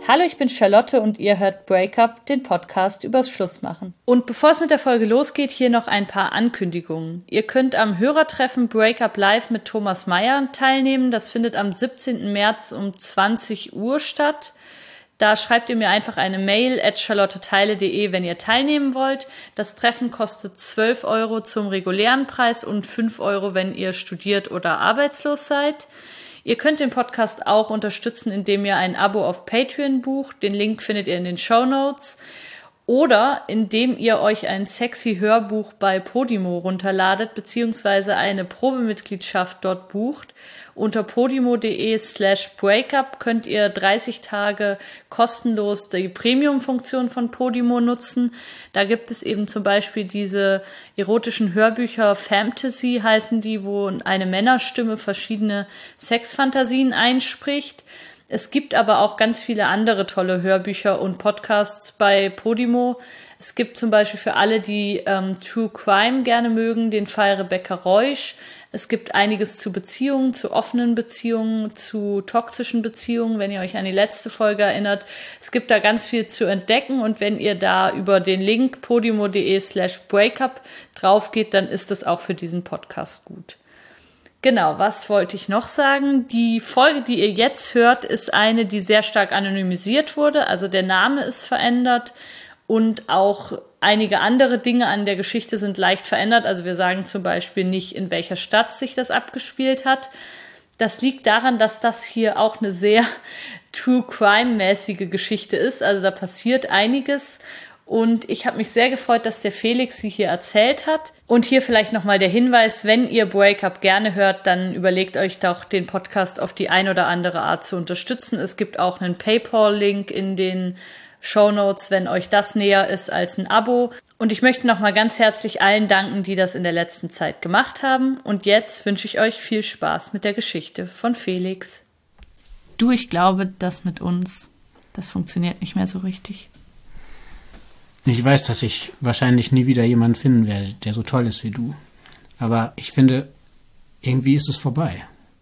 Hallo, ich bin Charlotte und ihr hört Breakup, den Podcast übers Schlussmachen. Und bevor es mit der Folge losgeht, hier noch ein paar Ankündigungen. Ihr könnt am Hörertreffen Breakup Live mit Thomas Meyer teilnehmen. Das findet am 17. März um 20 Uhr statt. Da schreibt ihr mir einfach eine Mail @charlotteteile.de, wenn ihr teilnehmen wollt. Das Treffen kostet 12 Euro zum regulären Preis und 5 Euro, wenn ihr studiert oder arbeitslos seid. Ihr könnt den Podcast auch unterstützen, indem ihr ein Abo auf Patreon bucht. Den Link findet ihr in den Shownotes. Oder indem ihr euch ein sexy Hörbuch bei Podimo runterladet, beziehungsweise eine Probemitgliedschaft dort bucht. Unter podimo.de/breakup könnt ihr 30 Tage kostenlos die Premium-Funktion von Podimo nutzen. Da gibt es eben zum Beispiel diese erotischen Hörbücher, Fantasy heißen die, wo eine Männerstimme verschiedene Sexfantasien einspricht. Es gibt aber auch ganz viele andere tolle Hörbücher und Podcasts bei Podimo. Es gibt zum Beispiel für alle, die True Crime gerne mögen, den Fall Rebecca Reusch. Es gibt einiges zu Beziehungen, zu offenen Beziehungen, zu toxischen Beziehungen, wenn ihr euch an die letzte Folge erinnert. Es gibt da ganz viel zu entdecken und wenn ihr da über den Link podimo.de/breakup drauf geht, dann ist das auch für diesen Podcast gut. Genau, was wollte ich noch sagen? Die Folge, die ihr jetzt hört, ist eine, die sehr stark anonymisiert wurde. Also der Name ist verändert und auch einige andere Dinge an der Geschichte sind leicht verändert. Also wir sagen zum Beispiel nicht, in welcher Stadt sich das abgespielt hat. Das liegt daran, dass das hier auch eine sehr True-Crime-mäßige Geschichte ist. Also da passiert einiges. Und ich habe mich sehr gefreut, dass der Felix sie hier erzählt hat. Und hier vielleicht nochmal der Hinweis, wenn ihr Breakup gerne hört, dann überlegt euch doch, den Podcast auf die ein oder andere Art zu unterstützen. Es gibt auch einen PayPal-Link in den Shownotes, wenn euch das näher ist als ein Abo. Und ich möchte nochmal ganz herzlich allen danken, die das in der letzten Zeit gemacht haben. Und jetzt wünsche ich euch viel Spaß mit der Geschichte von Felix. Du, ich glaube, das mit uns, das funktioniert nicht mehr so richtig. Ich weiß, dass ich wahrscheinlich nie wieder jemanden finden werde, der so toll ist wie du. Aber ich finde, irgendwie ist es vorbei.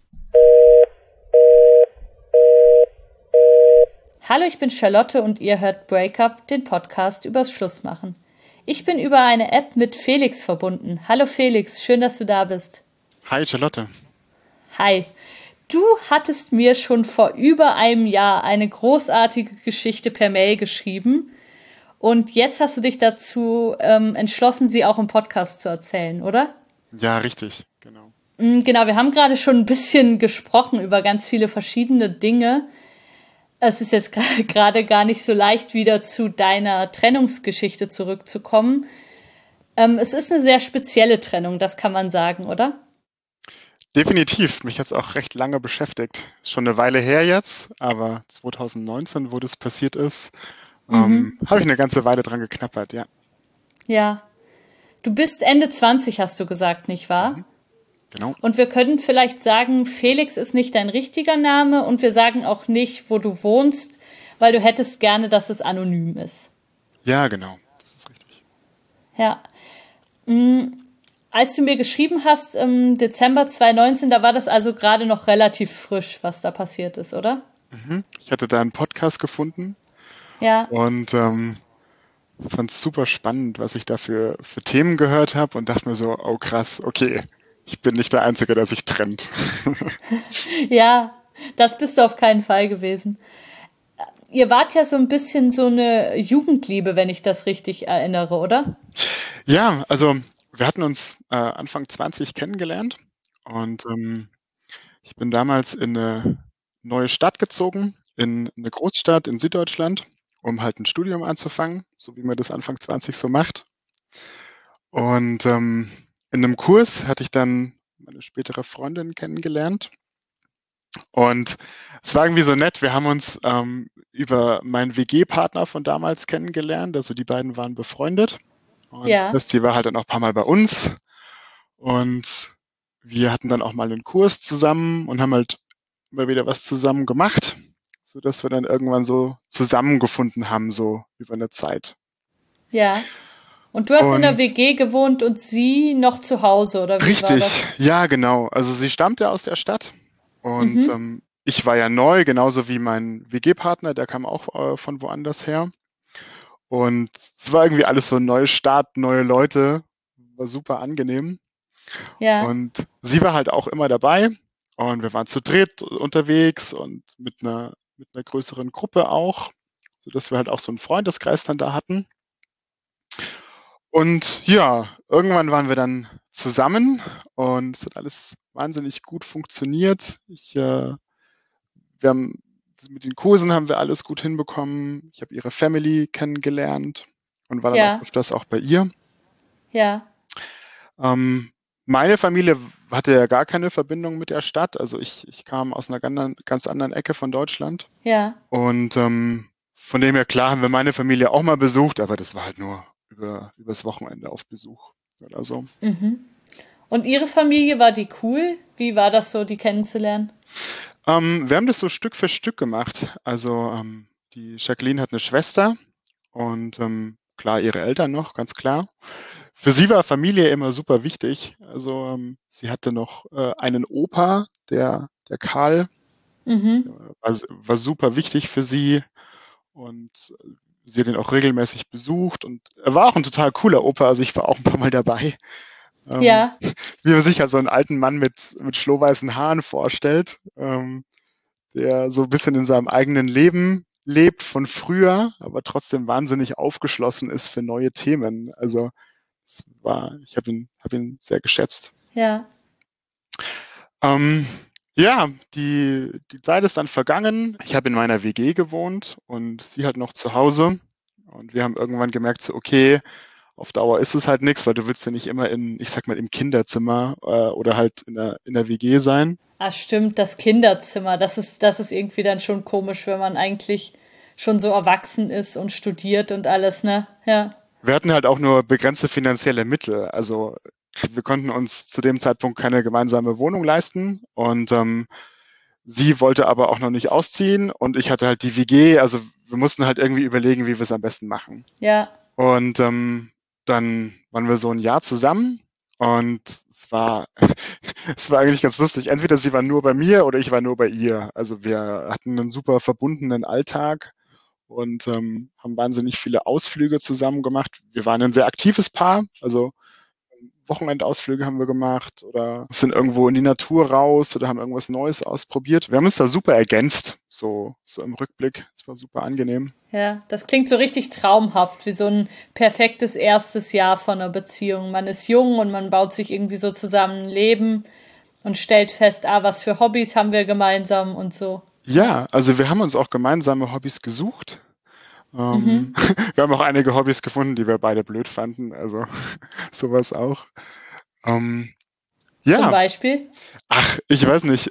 Hallo, ich bin Charlotte und ihr hört Breakup, den Podcast übers Schlussmachen. Ich bin über eine App mit Felix verbunden. Hallo Felix, schön, dass du da bist. Hi Charlotte. Hi. Du hattest mir schon vor über einem Jahr eine großartige Geschichte per Mail geschrieben. Und jetzt hast du dich dazu entschlossen, sie auch im Podcast zu erzählen, oder? Ja, richtig, genau. Genau, wir haben gerade schon ein bisschen gesprochen über ganz viele verschiedene Dinge. Es ist jetzt gerade gar nicht so leicht, wieder zu deiner Trennungsgeschichte zurückzukommen. Es ist eine sehr spezielle Trennung, das kann man sagen, oder? Definitiv, mich hat es auch recht lange beschäftigt. Ist schon eine Weile her jetzt, aber 2019, wo das passiert ist, habe ich eine ganze Weile dran geknappert, ja. Ja. Du bist Ende 20, hast du gesagt, nicht wahr? Genau. Und wir können vielleicht sagen, Felix ist nicht dein richtiger Name und wir sagen auch nicht, wo du wohnst, weil du hättest gerne, dass es anonym ist. Ja, genau, das ist richtig. Ja. Als du mir geschrieben hast, im Dezember 2019, da war das also gerade noch relativ frisch, was da passiert ist, oder? Ich hatte da einen Podcast gefunden. Ja. Und fand es super spannend, was ich da für Themen gehört habe und dachte mir so, oh krass, okay, ich bin nicht der Einzige, der sich trennt. Ja, das bist du auf keinen Fall gewesen. Ihr wart ja so ein bisschen so eine Jugendliebe, wenn ich das richtig erinnere, oder? Ja, also wir hatten uns Anfang 20 kennengelernt und ich bin damals in eine neue Stadt gezogen, in eine Großstadt in Süddeutschland, um halt ein Studium anzufangen, so wie man das Anfang 20 so macht. Und in einem Kurs hatte ich dann meine spätere Freundin kennengelernt. Und es war irgendwie so nett. Wir haben uns über meinen WG-Partner von damals kennengelernt. Also die beiden waren befreundet. Und Ja. die war halt dann auch ein paar Mal bei uns. Und wir hatten dann auch mal einen Kurs zusammen und haben halt immer wieder was zusammen gemacht, sodass wir dann irgendwann so zusammengefunden haben, so über eine Zeit. Ja. Und du hast in der WG gewohnt und sie noch zu Hause, oder wie war das? Richtig, ja, genau. Also sie stammt ja aus der Stadt und ich war ja neu, genauso wie mein WG-Partner, der kam auch von woanders her. Und es war irgendwie alles so ein neuer Start, neue Leute, war super angenehm. Ja, Und sie war halt auch immer dabei und wir waren zu dritt unterwegs und mit einer größeren Gruppe auch, sodass wir halt auch so einen Freundeskreis dann da hatten. Und ja, irgendwann waren wir dann zusammen und es hat alles wahnsinnig gut funktioniert. Wir haben mit den Kursen haben wir alles gut hinbekommen. Ich habe ihre Family kennengelernt und war dann auch ja, öfters auch bei ihr. ja, Ähm, Meine Familie hatte ja gar keine Verbindung mit der Stadt. Also ich kam aus einer ganz anderen Ecke von Deutschland. ja. Und von dem her, klar, haben wir meine Familie auch mal besucht, aber das war halt nur übers Wochenende auf Besuch oder so. Und Ihre Familie, war die cool? Wie war das so, die kennenzulernen? Wir haben das so Stück für Stück gemacht. Also die Jacqueline hat eine Schwester und klar, ihre Eltern noch, ganz klar. Für sie war Familie immer super wichtig. Also sie hatte noch einen Opa, der Karl, war super wichtig für sie und sie hat ihn auch regelmäßig besucht und er war auch ein total cooler Opa. Also ich war auch ein paar Mal dabei. Ähm, Ja, Wie man sich halt so einen alten Mann mit schlohweißen Haaren vorstellt, der so ein bisschen in seinem eigenen Leben lebt von früher, aber trotzdem wahnsinnig aufgeschlossen ist für neue Themen. Also ich habe ihn sehr geschätzt. ja. Ähm, ja, die Zeit ist dann vergangen. Ich habe in meiner WG gewohnt und sie halt noch zu Hause. Und wir haben irgendwann gemerkt, so, okay, auf Dauer ist es halt nichts, weil du willst ja nicht immer ich sag mal, im Kinderzimmer oder halt in der WG sein. Ah, stimmt, das Kinderzimmer. Das ist irgendwie dann schon komisch, wenn man eigentlich schon so erwachsen ist und studiert und alles, ne? Ja. Wir hatten halt auch nur begrenzte finanzielle Mittel. Also wir konnten uns zu dem Zeitpunkt keine gemeinsame Wohnung leisten und sie wollte aber auch noch nicht ausziehen und ich hatte halt die WG. Also wir mussten halt irgendwie überlegen, wie wir es am besten machen. Ja. Und dann waren wir so ein Jahr zusammen und es war eigentlich ganz lustig. Entweder sie war nur bei mir oder ich war nur bei ihr. Also wir hatten einen super verbundenen Alltag und haben wahnsinnig viele Ausflüge zusammen gemacht. Wir waren ein sehr aktives Paar, also Wochenendausflüge haben wir gemacht oder sind irgendwo in die Natur raus oder haben irgendwas Neues ausprobiert. Wir haben uns da super ergänzt, so im Rückblick. Es war super angenehm. Ja, das klingt so richtig traumhaft, wie so ein perfektes erstes Jahr von einer Beziehung. Man ist jung und man baut sich irgendwie so zusammen ein Leben und stellt fest, ah, was für Hobbys haben wir gemeinsam und so. Ja. Ja, also wir haben uns auch gemeinsame Hobbys gesucht. Wir haben auch einige Hobbys gefunden, die wir beide blöd fanden, also sowas auch. Ähm, Zum ja, Beispiel. ach, ich weiß nicht.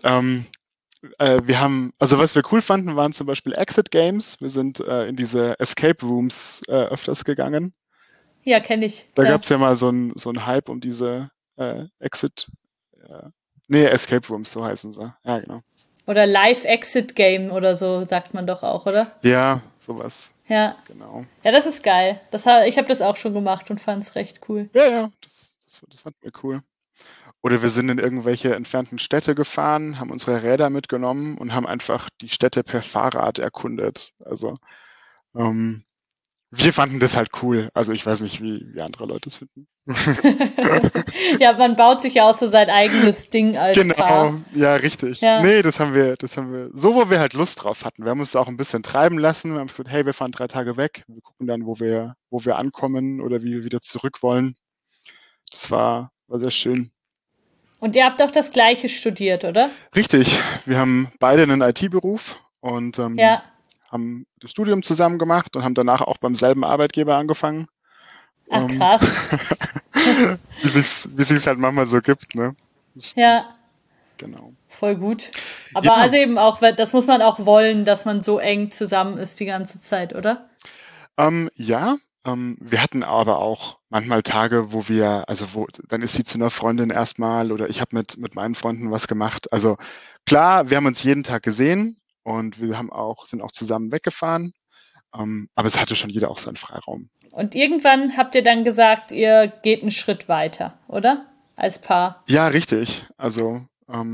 Also was wir cool fanden, waren zum Beispiel Exit Games. Wir sind in diese Escape Rooms öfters gegangen. Ja, kenne ich, Da gab klar. es ja mal so einen Hype um diese Exit, äh, nee, Escape Rooms, so heißen sie. Ja, genau. Oder Live-Exit-Game oder so, sagt man doch auch, oder? Ja, sowas, Ja. genau. Ja, das ist geil. Ich habe das auch schon gemacht und fand es recht cool. Ja, ja, das fanden wir cool. Oder wir sind in irgendwelche entfernten Städte gefahren, haben unsere Räder mitgenommen und haben einfach die Städte per Fahrrad erkundet. Also ähm, wir fanden das halt cool. Also ich weiß nicht, wie andere Leute es finden. Ja, man baut sich ja auch so sein eigenes Ding als Genau, Paar. ja, richtig. Ja. Nee, das haben wir, so wo wir halt Lust drauf hatten. Wir haben uns da auch ein bisschen treiben lassen. Wir haben gesagt, hey, wir fahren 3 Tage weg. Wir gucken dann, wo wir ankommen oder wie wir wieder zurück wollen. Das war sehr schön. Und ihr habt doch das Gleiche studiert, oder? Richtig, wir haben beide einen IT-Beruf und Ja. haben das Studium zusammen gemacht und haben danach auch beim selben Arbeitgeber angefangen. Ach, Ähm, krass. wie sich's halt manchmal so gibt, ne? Das stimmt, Ja, genau. voll gut. Aber Ja, also eben auch, das muss man auch wollen, dass man so eng zusammen ist die ganze Zeit, oder? ja, wir hatten aber auch manchmal Tage, dann ist sie zu einer Freundin erstmal oder ich habe mit meinen Freunden was gemacht. Also klar, wir haben uns jeden Tag gesehen und sind auch zusammen weggefahren, aber es hatte schon jeder auch seinen Freiraum. Und irgendwann habt ihr dann gesagt, ihr geht einen Schritt weiter, oder? Als Paar. Ja, richtig. Also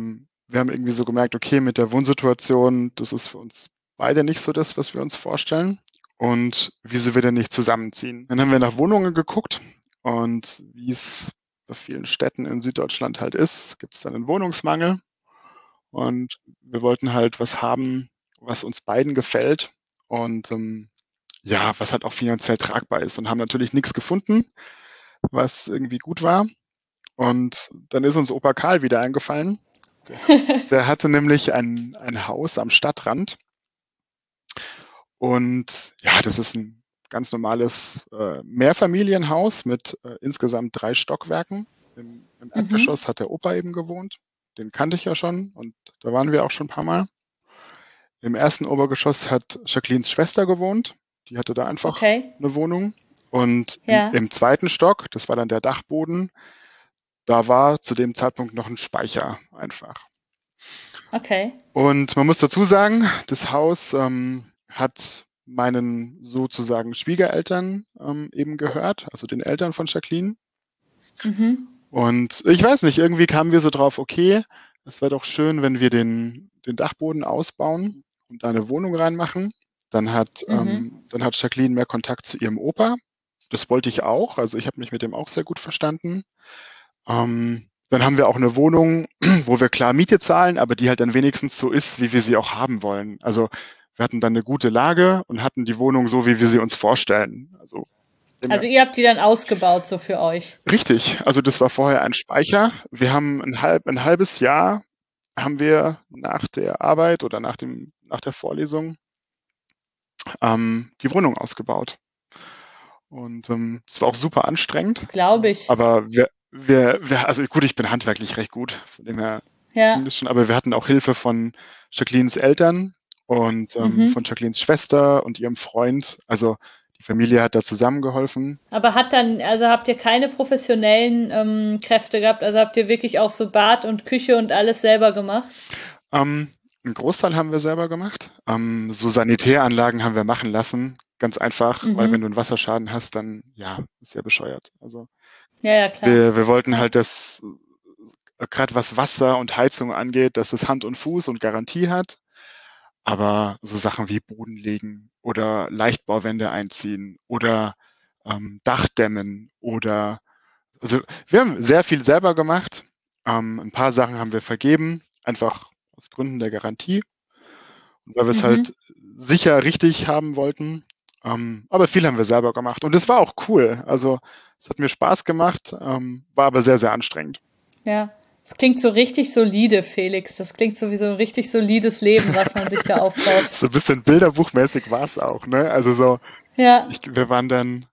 wir haben irgendwie so gemerkt, okay, mit der Wohnsituation, das ist für uns beide nicht so das, was wir uns vorstellen. Und wieso wir denn nicht zusammenziehen? Dann haben wir nach Wohnungen geguckt und wie es bei vielen Städten in Süddeutschland halt ist, gibt es dann einen Wohnungsmangel. Und wir wollten halt was haben, was uns beiden gefällt und ja, was halt auch finanziell tragbar ist und haben natürlich nichts gefunden, was irgendwie gut war. Und dann ist uns Opa Karl wieder eingefallen. Der hatte nämlich ein Haus am Stadtrand. Und ja, das ist ein ganz normales Mehrfamilienhaus mit insgesamt 3 Stockwerken. Im Mhm. Erdgeschoss hat der Opa eben gewohnt. Den kannte ich ja schon und da waren wir auch schon ein paar Mal. Im ersten Obergeschoss hat Jacquelines Schwester gewohnt. Die hatte da einfach Okay. eine Wohnung. Und Ja. im zweiten Stock, das war dann der Dachboden, da war zu dem Zeitpunkt noch ein Speicher einfach. Okay. Und man muss dazu sagen, das Haus hat meinen sozusagen Schwiegereltern eben gehört, also den Eltern von Jacqueline. Mhm. Und ich weiß nicht, irgendwie kamen wir so drauf, okay, es wäre doch schön, wenn wir den Dachboden ausbauen und da eine Wohnung reinmachen. Mhm. Dann hat Jacqueline mehr Kontakt zu ihrem Opa. Das wollte ich auch. Also ich habe mich mit dem auch sehr gut verstanden. Dann haben wir auch eine Wohnung, wo wir klar Miete zahlen, aber die halt dann wenigstens so ist, wie wir sie auch haben wollen. Also wir hatten dann eine gute Lage und hatten die Wohnung so, wie wir sie uns vorstellen. Also immer Also ihr habt die dann ausgebaut so für euch. richtig. Also das war vorher ein Speicher. Wir haben ein halbes Jahr haben wir nach der Arbeit oder nach der Vorlesung die Wohnung ausgebaut. Und das war auch super anstrengend. Das glaube ich. Aber also gut, ich bin handwerklich recht gut, von dem her ging Ja. das schon, aber wir hatten auch Hilfe von Jacquelines Eltern und von Mhm. Jacquelines Schwester und ihrem Freund. Also die Familie hat da zusammengeholfen. Aber also habt ihr keine professionellen Kräfte gehabt? Also habt ihr wirklich auch so Bad und Küche und alles selber gemacht? Ähm, einen Großteil haben wir selber gemacht. So Sanitäranlagen haben wir machen lassen. Ganz einfach, weil wenn du Mhm. einen Wasserschaden hast, dann ja, ist ja bescheuert. Also Ja, ja, klar. wir wollten Ja. halt, dass gerade was Wasser und Heizung angeht, dass es Hand und Fuß und Garantie hat. Aber so Sachen wie Boden legen oder Leichtbauwände einziehen oder Dach dämmen oder also wir haben sehr viel selber gemacht. Ein paar Sachen haben wir vergeben, einfach aus Gründen der Garantie und weil wir es Mhm. halt sicher richtig haben wollten. Aber viel haben wir selber gemacht und es war auch cool. Also es hat mir Spaß gemacht, war aber sehr, sehr anstrengend. Ja. Das klingt so richtig solide, Felix. Das klingt so wie so ein richtig solides Leben, was man sich da aufbaut. So ein bisschen bilderbuchmäßig war es auch, ne? Also so, Ja. wir waren dann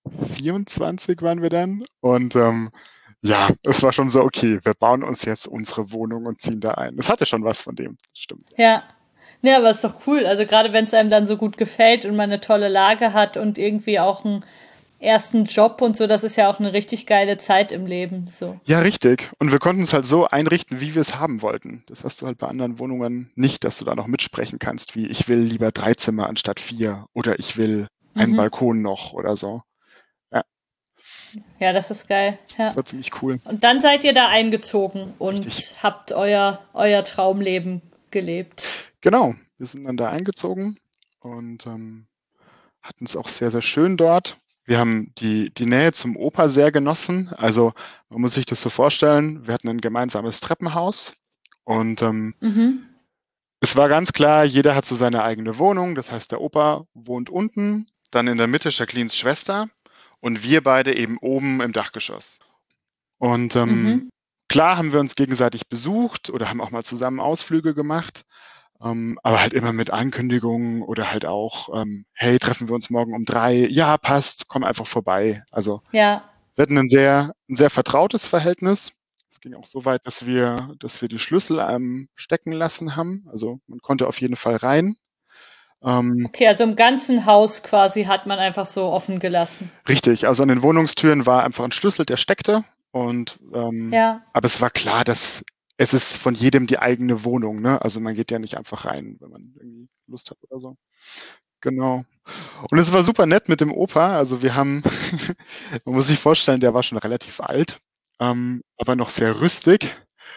24 waren wir dann und ja, es war schon so, okay, wir bauen uns jetzt unsere Wohnung und ziehen da ein. Es hatte schon was von dem, das stimmt. Ja. Ja, aber ist doch cool. Also gerade wenn es einem dann so gut gefällt und man eine tolle Lage hat und irgendwie auch einen ersten Job und so, das ist ja auch eine richtig geile Zeit im Leben. So. Ja, richtig. Und wir konnten es halt so einrichten, wie wir es haben wollten. Das hast du halt bei anderen Wohnungen nicht, dass du da noch mitsprechen kannst, wie ich will lieber 3 Zimmer anstatt 4 oder ich will einen Mhm. Balkon noch oder so. Ja, Ja, das ist geil. das Ja. war ziemlich cool. Und dann seid ihr da eingezogen Richtig. und habt euer Traumleben gelebt. Genau. Wir sind dann da eingezogen und hatten es auch sehr, sehr schön dort. Wir haben die Nähe zum Oper sehr genossen. Also man muss sich das so vorstellen, wir hatten ein gemeinsames Treppenhaus und Mhm. es war ganz klar, jeder hat so seine eigene Wohnung. Das heißt, der Opa wohnt unten, dann in der Mitte Jacquelines Schwester und wir beide eben oben im Dachgeschoss. Und Mhm. klar haben wir uns gegenseitig besucht oder haben auch mal zusammen Ausflüge gemacht. Aber halt immer mit Ankündigungen oder halt auch, hey, treffen wir uns morgen um 3? Ja, passt, komm einfach vorbei. Also Ja. wir hatten ein sehr vertrautes Verhältnis. Es ging auch so weit, dass wir die Schlüssel stecken lassen haben. Also man konnte auf jeden Fall rein. Ähm, Okay, also im ganzen Haus quasi hat man einfach so offen gelassen. richtig, also an den Wohnungstüren war einfach ein Schlüssel, der steckte. Und Ja. aber es war klar, dass es ist von jedem die eigene Wohnung, ne? Also man geht ja nicht einfach rein, wenn man irgendwie Lust hat oder so. Genau. Und es war super nett mit dem Opa. Also wir haben, man muss sich vorstellen, der war schon relativ alt, aber noch sehr rüstig.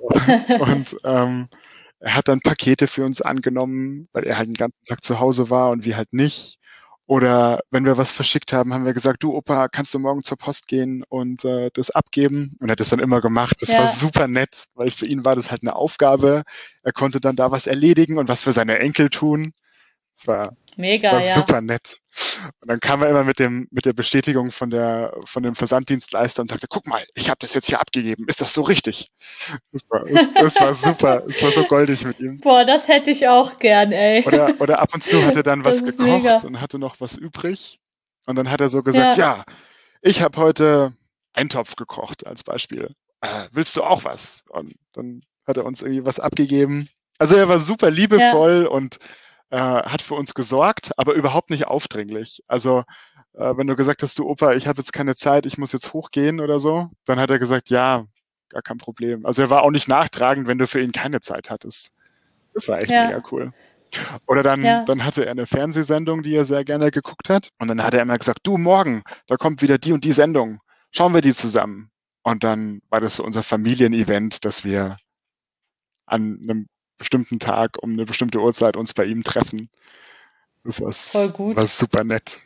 Und er hat dann Pakete für uns angenommen, weil er halt den ganzen Tag zu Hause war und wir halt nicht. Oder wenn wir was verschickt haben, haben wir gesagt, du Opa, kannst du morgen zur Post gehen und das abgeben? Und er hat das dann immer gemacht. Das war Ja, super nett, weil für ihn war das halt eine Aufgabe. Er konnte dann da was erledigen und was für seine Enkel tun. Das mega, war ja. super nett. Und dann kam er immer mit der Bestätigung von dem Versanddienstleister und sagte, guck mal, ich habe das jetzt hier abgegeben. Ist das so richtig? Das war super. Es war so goldig mit ihm. Boah, das hätte ich auch gern, ey. Oder ab und zu hat er dann Das was ist gekocht mega. und hatte noch was übrig. Und dann hat er so gesagt, Ja, ja, ich habe heute Eintopf gekocht als Beispiel. Willst du auch was? Und dann hat er uns irgendwie was abgegeben. Also er war super ja, liebevoll und hat für uns gesorgt, aber überhaupt nicht aufdringlich. Also wenn du gesagt hast, du Opa, ich habe jetzt keine Zeit, ich muss jetzt hochgehen oder so, dann hat er gesagt, ja, gar kein Problem. Also er war auch nicht nachtragend, wenn du für ihn keine Zeit hattest. Das war echt mega ja, cool. Oder dann, ja. dann hatte er eine Fernsehsendung, die er sehr gerne geguckt hat. Und dann hat er immer gesagt, du, morgen, da kommt wieder die und die Sendung. Schauen wir die zusammen. Und dann war das so unser Familienevent, dass wir an einem bestimmten Tag um eine bestimmte Uhrzeit uns bei ihm treffen. Das Voll war gut. super nett.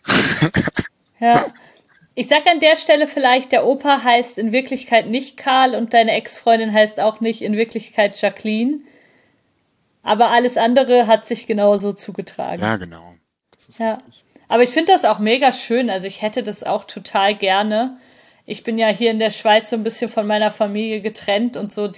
Ja. Ich sag an der Stelle vielleicht, der Opa heißt in Wirklichkeit nicht Karl und deine Ex-Freundin heißt auch nicht in Wirklichkeit Jacqueline. Aber alles andere hat sich genauso zugetragen. Ja, genau. Das ist Ja. richtig. Aber ich finde das auch mega schön. Also ich hätte das auch total gerne. Ich bin ja hier in der Schweiz so ein bisschen von meiner Familie getrennt und so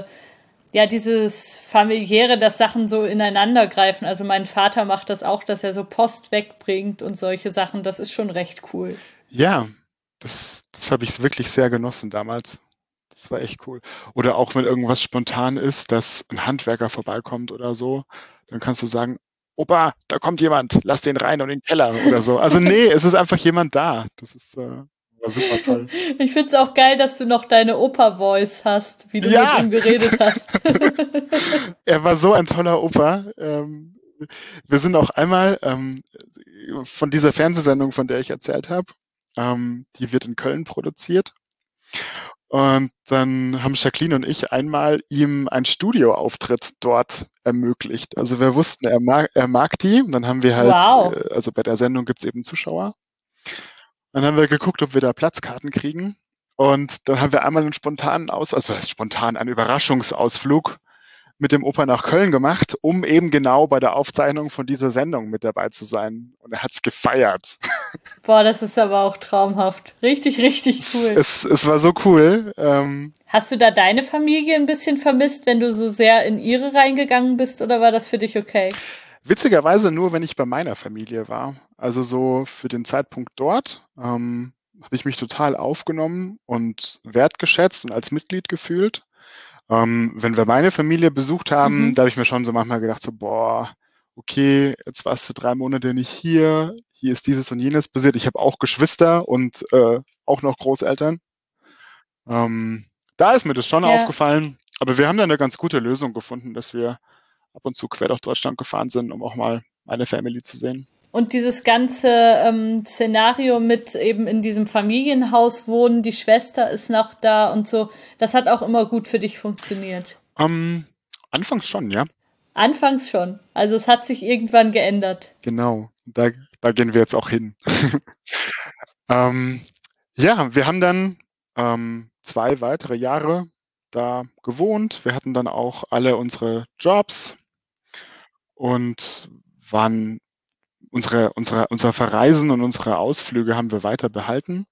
dieses familiäre, dass Sachen so ineinander greifen. Also mein Vater macht das auch, dass er so Post wegbringt und solche Sachen. Das ist schon recht cool. Ja, das habe ich wirklich sehr genossen damals. Das war echt cool. Oder auch wenn irgendwas spontan ist, dass ein Handwerker vorbeikommt oder so, dann kannst du sagen: „Opa, da kommt jemand, lass den rein und in den Keller“ oder so. Also, ne, es ist einfach jemand da. War super toll. Ich find's auch geil, dass du noch deine Opa-Voice hast, wie du mit Ja, ihm geredet hast. er war so ein toller Opa. Wir sind auch einmal, von dieser Fernsehsendung, von der ich erzählt habe, die wird in Köln produziert. Und dann haben Jacqueline und ich einmal ihm einen Studioauftritt dort ermöglicht. Also wir wussten, er mag die. Und dann haben wir halt, Wow. also bei der Sendung gibt's eben Zuschauer. Dann haben wir geguckt, ob wir da Platzkarten kriegen. Und dann haben wir einmal einen spontanen also was heißt spontan, einen Überraschungsausflug mit dem Opa nach Köln gemacht, um eben genau bei der Aufzeichnung von dieser Sendung mit dabei zu sein. Und er hat's gefeiert. Boah, das ist aber auch traumhaft. Richtig, richtig cool. Es war so cool. Hast du da deine Familie ein bisschen vermisst, wenn du so sehr in ihre reingegangen bist, oder war das für dich okay? Witzigerweise nur, wenn ich bei meiner Familie war. Also so für den Zeitpunkt dort habe ich mich total aufgenommen und wertgeschätzt und als Mitglied gefühlt. Wenn wir meine Familie besucht haben, da Mhm. habe ich mir schon so manchmal gedacht, so, boah, okay, jetzt warst du 3 Monate nicht hier, hier ist dieses und jenes passiert. Ich habe auch Geschwister und auch noch Großeltern. Da ist mir das schon Ja. aufgefallen, aber wir haben da eine ganz gute Lösung gefunden, dass wir ab und zu quer durch Deutschland gefahren sind, um auch mal meine Family zu sehen. Und dieses ganze Szenario mit eben in diesem Familienhaus wohnen, die Schwester ist noch da und so, das hat auch immer gut für dich funktioniert. Ähm, Anfangs schon, ja, Anfangs schon. Also es hat sich irgendwann geändert. genau. Da gehen wir jetzt auch hin. Ähm, ja, wir haben dann 2 weitere Jahre da gewohnt. Wir hatten dann auch alle unsere Jobs und waren unser Verreisen und unsere Ausflüge haben wir weiter behalten.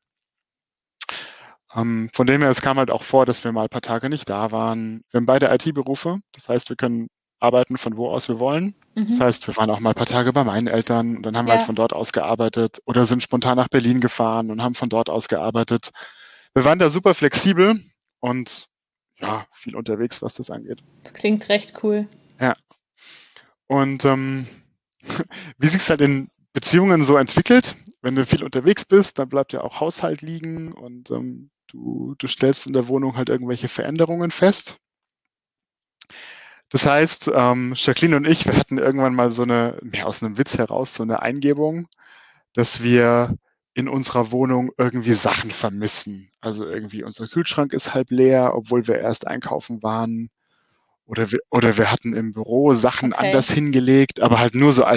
Von dem her, es kam halt auch vor, dass wir mal ein paar Tage nicht da waren. Wir haben beide IT-Berufe, das heißt, wir können arbeiten, von wo aus wir wollen. Das Mhm. heißt, wir waren auch mal ein paar Tage bei meinen Eltern und dann haben wir halt Ja. von dort aus gearbeitet oder sind spontan nach Berlin gefahren und haben von dort aus gearbeitet. Wir waren da super flexibel und ja, viel unterwegs, was das angeht. Das klingt recht cool. Ja. Und wie sich's halt in Beziehungen so entwickelt, wenn du viel unterwegs bist, dann bleibt ja auch Haushalt liegen und du stellst in der Wohnung halt irgendwelche Veränderungen fest. Das heißt, Jacqueline und ich, wir hatten irgendwann mal mehr aus einem Witz heraus, so eine Eingebung, dass wir in unserer Wohnung irgendwie Sachen vermissen. Also irgendwie unser Kühlschrank ist halb leer, obwohl wir erst einkaufen waren. oder wir hatten im Büro Sachen Okay. anders hingelegt, aber halt nur so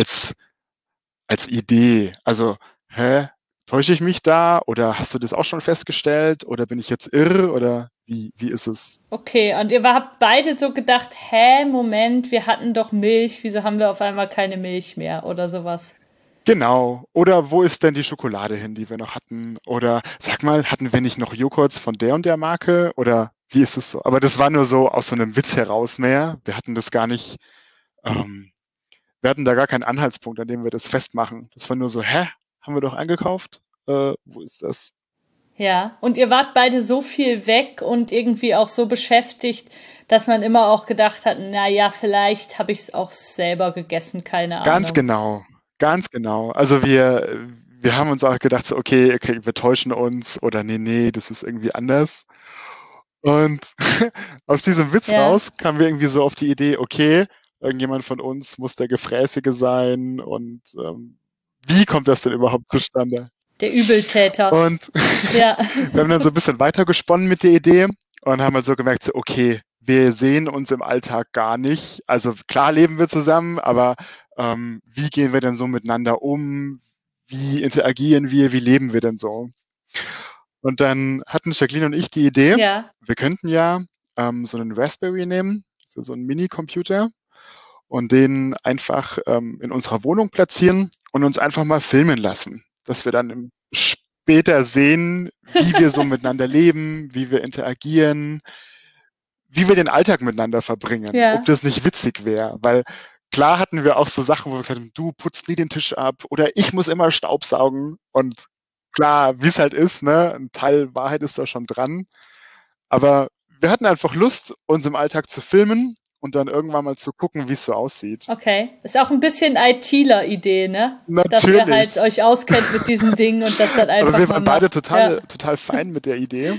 als Idee. Also, hä, täusche ich mich da oder hast du das auch schon festgestellt oder bin ich jetzt irre oder wie ist es? Okay, und ihr habt beide so gedacht, hä, Moment, wir hatten doch Milch, wieso haben wir auf einmal keine Milch mehr oder sowas? Genau. Oder wo ist denn die Schokolade hin, die wir noch hatten? Oder sag mal, hatten wir nicht noch Joghurts von der und der Marke? Oder wie ist es so? Aber das war nur so aus so einem Witz heraus mehr. Wir hatten das gar nicht, ähm, wir hatten da gar keinen Anhaltspunkt, an dem wir das festmachen. Das war nur so, hä? Haben wir doch eingekauft? Wo ist das? Ja, und ihr wart beide so viel weg und irgendwie auch so beschäftigt, dass man immer auch gedacht hat, na ja, vielleicht habe ich es auch selber gegessen, keine Ganz Ahnung. genau, ganz genau. Also wir haben uns auch gedacht, so, okay, wir täuschen uns oder nee, das ist irgendwie anders. Und aus diesem Witz Ja, raus kamen wir irgendwie so auf die Idee, okay, irgendjemand von uns muss der Gefräßige sein und wie kommt das denn überhaupt zustande? der Übeltäter. Und Ja, wir haben dann so ein bisschen weitergesponnen mit der Idee und haben halt so gemerkt, so, okay, wir sehen uns im Alltag gar nicht. Also klar leben wir zusammen, aber wie gehen wir denn so miteinander um? Wie interagieren wir? Wie leben wir denn so? Und dann hatten Jacqueline und ich die Idee, ja, wir könnten ja so einen Raspberry nehmen, so einen Mini-Computer und den einfach in unserer Wohnung platzieren und uns einfach mal filmen lassen, dass wir dann später sehen, wie wir so miteinander leben, wie wir interagieren, wie wir den Alltag miteinander verbringen, ob ja. das nicht witzig wäre, weil klar hatten wir auch so Sachen, wo wir gesagt haben, du putzt nie den Tisch ab oder ich muss immer Staubsaugen und klar, wie es halt ist, ne, ein Teil Wahrheit ist da schon dran, aber wir hatten einfach Lust, uns im Alltag zu filmen und dann irgendwann mal zu gucken, wie es so aussieht. Okay. Ist auch ein bisschen ITler-Idee, ne? Dass ihr halt Natürlich. euch auskennt mit diesen Dingen und das dann Aber einfach wir mal waren beide macht. Ja. total fein mit der Idee.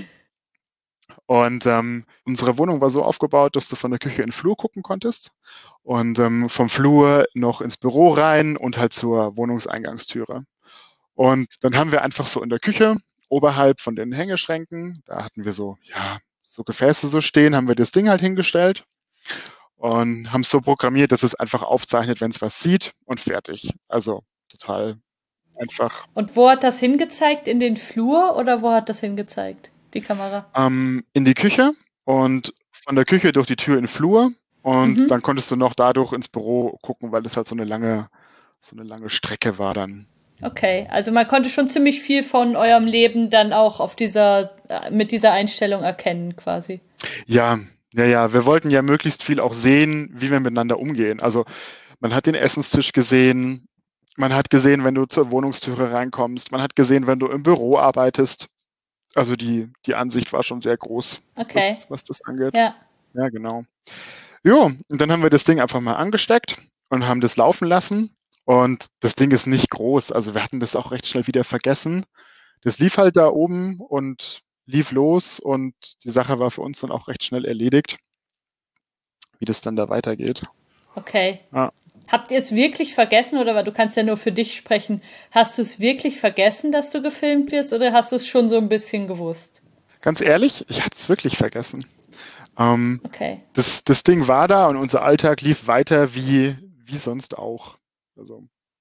Und unsere Wohnung war so aufgebaut, dass du von der Küche in den Flur gucken konntest und vom Flur noch ins Büro rein und halt zur Wohnungseingangstüre. Und dann haben wir einfach so in der Küche, oberhalb von den Hängeschränken, da hatten wir so, ja, so Gefäße so stehen, haben wir das Ding halt hingestellt und haben es so programmiert, dass es einfach aufzeichnet, wenn es was sieht und fertig. Also total einfach. Und wo hat das hingezeigt? In den Flur oder wo hat das hingezeigt? Die Kamera. In die Küche und von der Küche durch die Tür in den Flur und Mhm. dann konntest du noch dadurch ins Büro gucken, weil das halt so eine lange Strecke war dann. Okay, also man konnte schon ziemlich viel von eurem Leben dann auch auf mit dieser Einstellung erkennen, quasi. Ja, ja, wir wollten ja möglichst viel auch sehen, wie wir miteinander umgehen. Also man hat den Essenstisch gesehen, man hat gesehen, wenn du zur Wohnungstüre reinkommst, man hat gesehen, wenn du im Büro arbeitest. Also die Ansicht war schon sehr groß, was Okay, das angeht. ja. Ja, genau. Jo, und dann haben wir das Ding einfach mal angesteckt und haben das laufen lassen. Und das Ding ist nicht groß. Also wir hatten das auch recht schnell wieder vergessen. Das lief halt da oben und lief los und die Sache war für uns dann auch recht schnell erledigt, wie das dann da weitergeht. Okay. Ja. Habt ihr es wirklich vergessen oder weil du kannst ja nur für dich sprechen, hast du es wirklich vergessen, dass du gefilmt wirst oder hast du es schon so ein bisschen gewusst? Ganz ehrlich, ich hatte es wirklich vergessen. Ähm, Okay. das Ding war da und unser Alltag lief weiter wie sonst auch. Also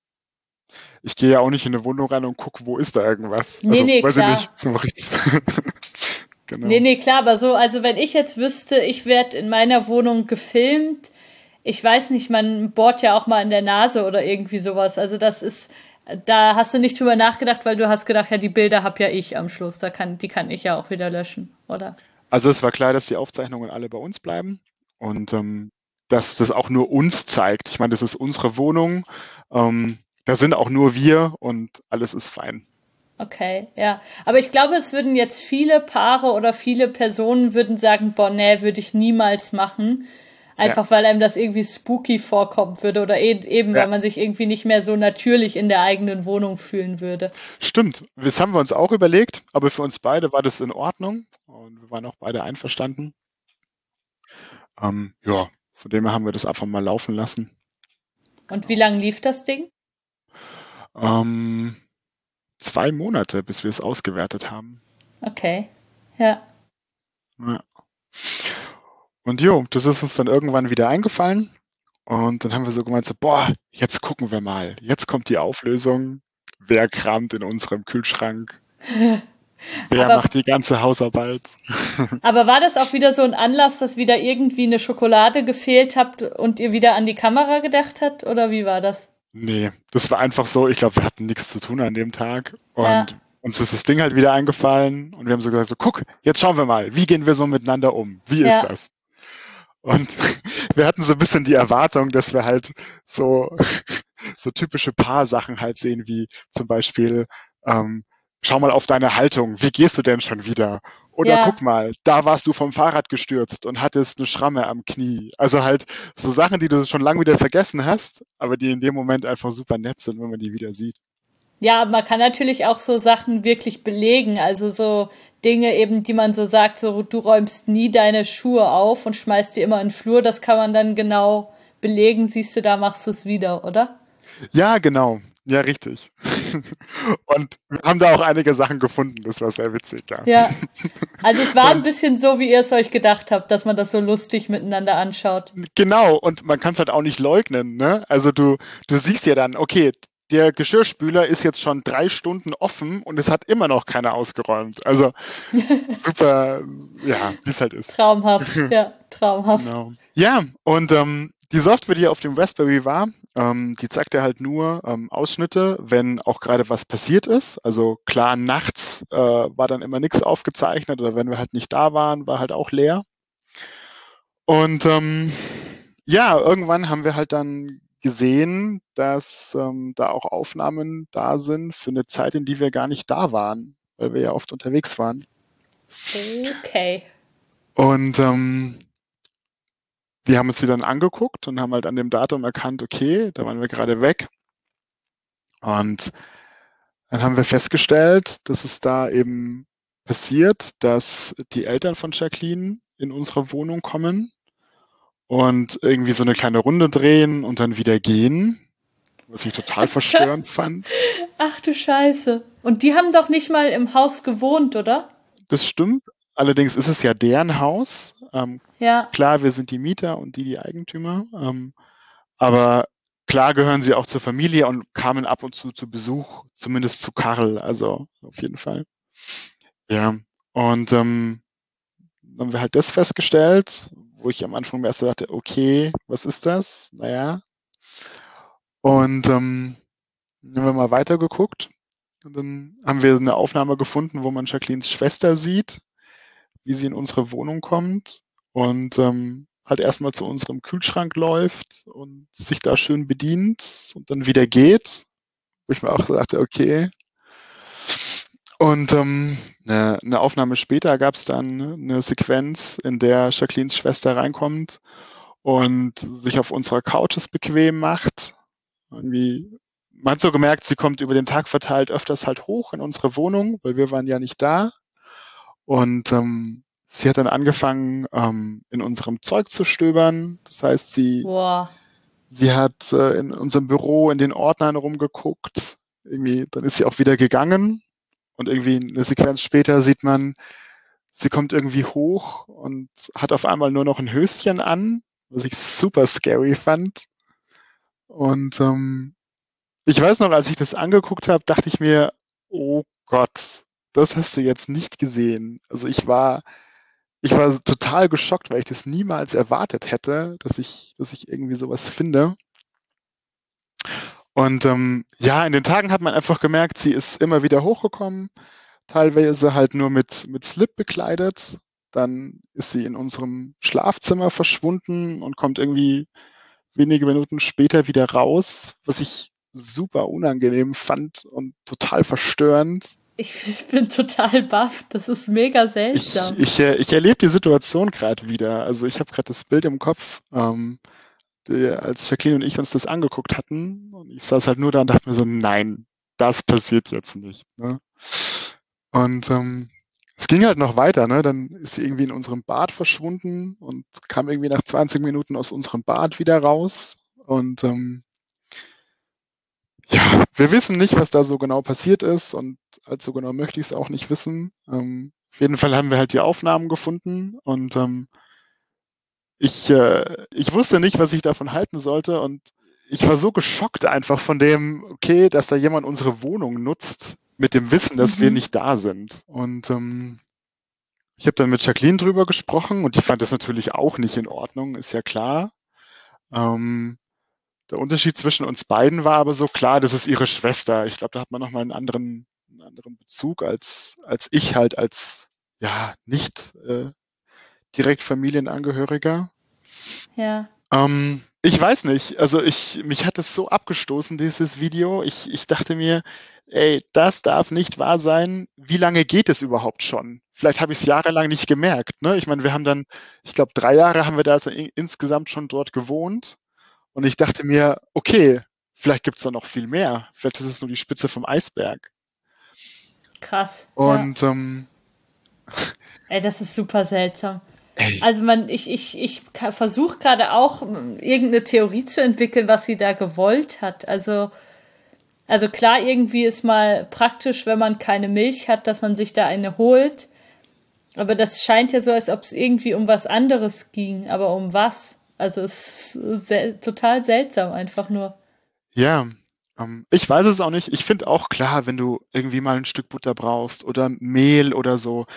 ich gehe ja auch nicht in eine Wohnung rein und gucke, wo ist da irgendwas. Nee, Also nee, weiß ich nicht, klar. so mache ich's. Nee, Genau. nee, klar, aber so, also wenn ich jetzt wüsste, ich werde in meiner Wohnung gefilmt, ich weiß nicht, man bohrt ja auch mal in der Nase oder irgendwie sowas. Also das ist, da hast du nicht drüber nachgedacht, weil du hast gedacht, ja, die Bilder hab ja ich am Schluss, die kann ich ja auch wieder löschen, oder? Also es war klar, dass die Aufzeichnungen alle bei uns bleiben und dass das auch nur uns zeigt. Ich meine, das ist unsere Wohnung. Da sind auch nur wir und alles ist fein. Okay, ja. Aber ich glaube, es würden jetzt viele Paare oder viele Personen würden sagen, boah, nee, würde ich niemals machen. Ja, Einfach weil einem das irgendwie spooky vorkommen würde oder eben, ja, weil man sich irgendwie nicht mehr so natürlich in der eigenen Wohnung fühlen würde. stimmt. Das haben wir uns auch überlegt, aber für uns beide war das in Ordnung und wir waren auch beide einverstanden. Ja, von dem her haben wir das einfach mal laufen lassen. Und wie Genau. lang lief das Ding? Ähm, 2 Monate, bis wir es ausgewertet haben. Okay, ja. Ja. Und jo, das ist uns dann irgendwann wieder eingefallen. Und dann haben wir so gemeint, so, boah, jetzt gucken wir mal. Jetzt kommt die Auflösung. Wer kramt in unserem Kühlschrank? Wer Aber, macht die ganze Hausarbeit? aber war das auch wieder so ein Anlass, dass wieder irgendwie eine Schokolade gefehlt habt und ihr wieder an die Kamera gedacht habt? Oder wie war das? Nee, das war einfach so, ich glaube, wir hatten nichts zu tun an dem Tag. Ja, Und uns ist das Ding halt wieder eingefallen. Und wir haben so gesagt, so, guck, jetzt schauen wir mal, wie gehen wir so miteinander um? Wie ist ja. das? Und wir hatten so ein bisschen die Erwartung, dass wir halt so, so typische Paarsachen halt sehen, wie zum Beispiel, ähm, schau mal auf deine Haltung, wie gehst du denn schon wieder? Oder Ja, guck mal, da warst du vom Fahrrad gestürzt und hattest eine Schramme am Knie. Also halt so Sachen, die du schon lange wieder vergessen hast, aber die in dem Moment einfach super nett sind, wenn man die wieder sieht. ja, man kann natürlich auch so Sachen wirklich belegen. Also so Dinge eben, die man so sagt, so du räumst nie deine Schuhe auf und schmeißt die immer in den Flur. Das kann man dann genau belegen. Siehst du, da machst du es wieder, oder? Ja, genau. Ja, richtig. Und wir haben da auch einige Sachen gefunden, das war sehr witzig, ja. Ja. Also es war ein Und bisschen so, wie ihr es euch gedacht habt, dass man das so lustig miteinander anschaut. genau, und man kann es halt auch nicht leugnen, ne? Also du siehst ja dann, okay, der Geschirrspüler ist jetzt schon 3 Stunden offen und es hat immer noch keiner ausgeräumt. Also super, ja, wie es halt ist. Traumhaft, ja, traumhaft. Genau. Ja, und die Software, die auf dem Raspberry war, die zeigt ja halt nur Ausschnitte, wenn auch gerade was passiert ist. Also klar, nachts war dann immer nichts aufgezeichnet oder wenn wir halt nicht da waren, war halt auch leer. Und ja, irgendwann haben wir halt dann gesehen, dass da auch Aufnahmen da sind für eine Zeit, in die wir gar nicht da waren, weil wir ja oft unterwegs waren. Okay. Und wir haben uns die dann angeguckt und haben halt an dem Datum erkannt, okay, da waren wir gerade weg. Und dann haben wir festgestellt, dass es da eben passiert, dass die Eltern von Jacqueline in unsere Wohnung kommen und irgendwie so eine kleine Runde drehen und dann wieder gehen, was ich total verstörend fand. Ach du Scheiße. Und die haben doch nicht mal im Haus gewohnt, oder? Das stimmt. Allerdings ist es ja deren Haus. Ja. Klar, wir sind die Mieter und die Eigentümer. Aber klar gehören sie auch zur Familie und kamen ab und zu Besuch, zumindest zu Karl. Also auf jeden Fall. Ja. Und dann haben wir halt das festgestellt, wo ich am Anfang erst dachte, okay, was ist das? Naja. Und dann haben wir mal weitergeguckt. Und dann haben wir eine Aufnahme gefunden, wo man Jacquelines Schwester sieht, wie sie in unsere Wohnung kommt und halt erstmal zu unserem Kühlschrank läuft und sich da schön bedient und dann wieder geht, wo ich mir auch sagte, okay. Und eine Aufnahme später gab es dann eine Sequenz, in der Jacquelines Schwester reinkommt und sich auf unserer Couches bequem macht. Irgendwie, man hat so gemerkt, sie kommt über den Tag verteilt öfters halt hoch in unsere Wohnung, weil wir waren ja nicht da. Und sie hat dann angefangen, in unserem Zeug zu stöbern. Das heißt, Boah. sie hat in unserem Büro in den Ordnern rumgeguckt. Irgendwie, dann ist sie auch wieder gegangen. Und irgendwie eine Sequenz später sieht man, sie kommt irgendwie hoch und hat auf einmal nur noch ein Höschen an, was ich super scary fand. Und ich weiß noch, als ich das angeguckt habe, dachte ich mir, oh Gott, das hast du jetzt nicht gesehen. Also ich war total geschockt, weil ich das niemals erwartet hätte, dass ich irgendwie sowas finde. Und ja, in den Tagen hat man einfach gemerkt, sie ist immer wieder hochgekommen, teilweise halt nur mit Slip bekleidet. Dann ist sie in unserem Schlafzimmer verschwunden und kommt irgendwie wenige Minuten später wieder raus, was ich super unangenehm fand und total verstörend. Ich bin total baff. Das ist mega Ich, seltsam. ich, ich erlebe die Situation gerade wieder. Also ich habe gerade das Bild im Kopf, als Jacqueline und ich uns das angeguckt hatten. Und ich saß halt nur da und dachte mir so, nein, das passiert jetzt nicht. Ne? Und es ging halt noch weiter. Ne? Dann ist sie irgendwie in unserem Bad verschwunden und kam irgendwie nach 20 Minuten aus unserem Bad wieder raus. Und ja, wir wissen nicht, was da so genau passiert ist und allzu genau möchte ich es auch nicht wissen. Auf jeden Fall haben wir halt die Aufnahmen gefunden und ich wusste nicht, was ich davon halten sollte und ich war so geschockt einfach von dem, okay, dass da jemand unsere Wohnung nutzt mit dem Wissen, dass wir Mhm. nicht da sind. Und ich habe dann mit Jacqueline drüber gesprochen und die fand das natürlich auch nicht in Ordnung, ist ja klar. Ähm, Der Unterschied zwischen uns beiden war aber so klar, das ist ihre Schwester. Ich glaube, da hat man nochmal einen anderen Bezug als ich halt als ja nicht direkt Familienangehöriger. Ja, Ich weiß nicht, also mich hat es so abgestoßen, dieses Video. Ich dachte mir, ey, das darf nicht wahr sein. Wie lange geht es überhaupt schon? Vielleicht habe ich es jahrelang nicht gemerkt. Ne? Ich meine, wir haben dann, ich glaube, 3 Jahre haben wir da also insgesamt schon dort gewohnt. Und ich dachte mir, okay, vielleicht gibt es da noch viel mehr. Vielleicht ist es nur die Spitze vom Eisberg. krass. Ja. Und Ey, das ist super seltsam. ey, Also ich versuche gerade auch irgendeine Theorie zu entwickeln, was sie da gewollt hat. Also klar, irgendwie ist mal praktisch, wenn man keine Milch hat, dass man sich da eine holt. Aber das scheint ja so, als ob es irgendwie um was anderes ging. Aber um was? Also es ist total seltsam einfach nur. ja, ich weiß es auch nicht. Ich finde auch klar, wenn du irgendwie mal ein Stück Butter brauchst oder Mehl oder so,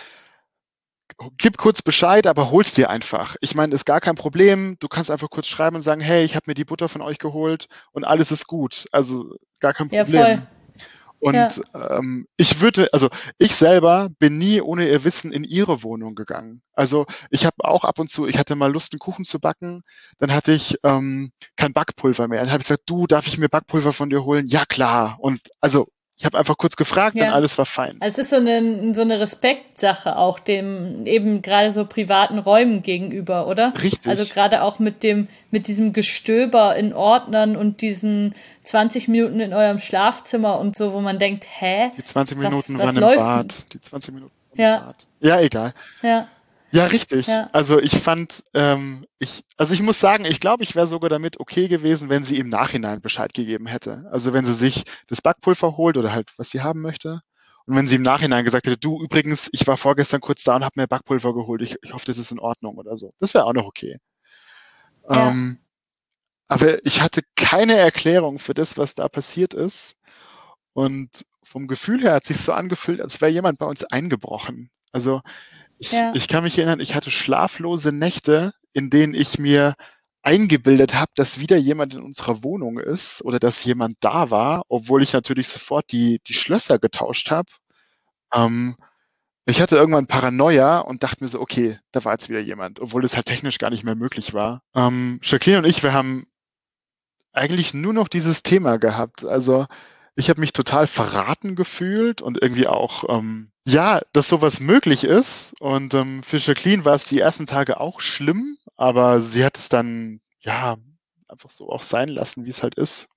gib kurz Bescheid, aber hol's dir einfach. Ich meine, ist gar kein Problem. Du kannst einfach kurz schreiben und sagen, hey, ich habe mir die Butter von euch geholt und alles ist gut. Also gar kein Ja, voll. Problem. Und Ja, also ich selber bin nie ohne ihr Wissen in ihre Wohnung gegangen. Also ich habe auch ab und zu, ich hatte mal Lust, einen Kuchen zu backen, dann hatte ich kein Backpulver mehr. Dann habe ich gesagt, du, darf ich mir Backpulver von dir holen? Ja, klar. Und also ich habe einfach kurz gefragt und ja. alles war fein. Also es ist so eine Respektsache auch dem eben gerade so privaten Räumen gegenüber, oder? Also Richtig. gerade auch mit diesem Gestöber in Ordnern und diesen 20 Minuten in eurem Schlafzimmer und so, wo man denkt, hä? Die 20 Was, Minuten was waren im läuft denn? Bad. Die 20 Minuten waren im Ja, Bad. Ja, egal. ja, Ja, richtig. ja, Also ich fand, also ich muss sagen, ich glaube, ich wäre sogar damit okay gewesen, wenn sie im Nachhinein Bescheid gegeben hätte. Also wenn sie sich das Backpulver holt oder halt, was sie haben möchte. Und wenn sie im Nachhinein gesagt hätte, du übrigens, ich war vorgestern kurz da und habe mir Backpulver geholt, ich hoffe, das ist in Ordnung oder so. Das wäre auch noch okay. ja, Ähm, aber ich hatte keine Erklärung für das, was da passiert ist. Und vom Gefühl her hat sich so angefühlt, als wäre jemand bei uns eingebrochen. Also ja, ich kann mich erinnern, ich hatte schlaflose Nächte, in denen ich mir eingebildet habe, dass wieder jemand in unserer Wohnung ist oder dass jemand da war, obwohl ich natürlich sofort die Schlösser getauscht habe. Ähm, Ich hatte irgendwann Paranoia und dachte mir so, okay, da war jetzt wieder jemand, obwohl das halt technisch gar nicht mehr möglich war. Jacqueline und ich, wir haben eigentlich nur noch dieses Thema gehabt. Also ich habe mich total verraten gefühlt und irgendwie auch, ja, dass sowas möglich ist. Und für Jacqueline war es die ersten Tage auch schlimm, aber sie hat es dann, ja, einfach so auch sein lassen, wie es halt ist.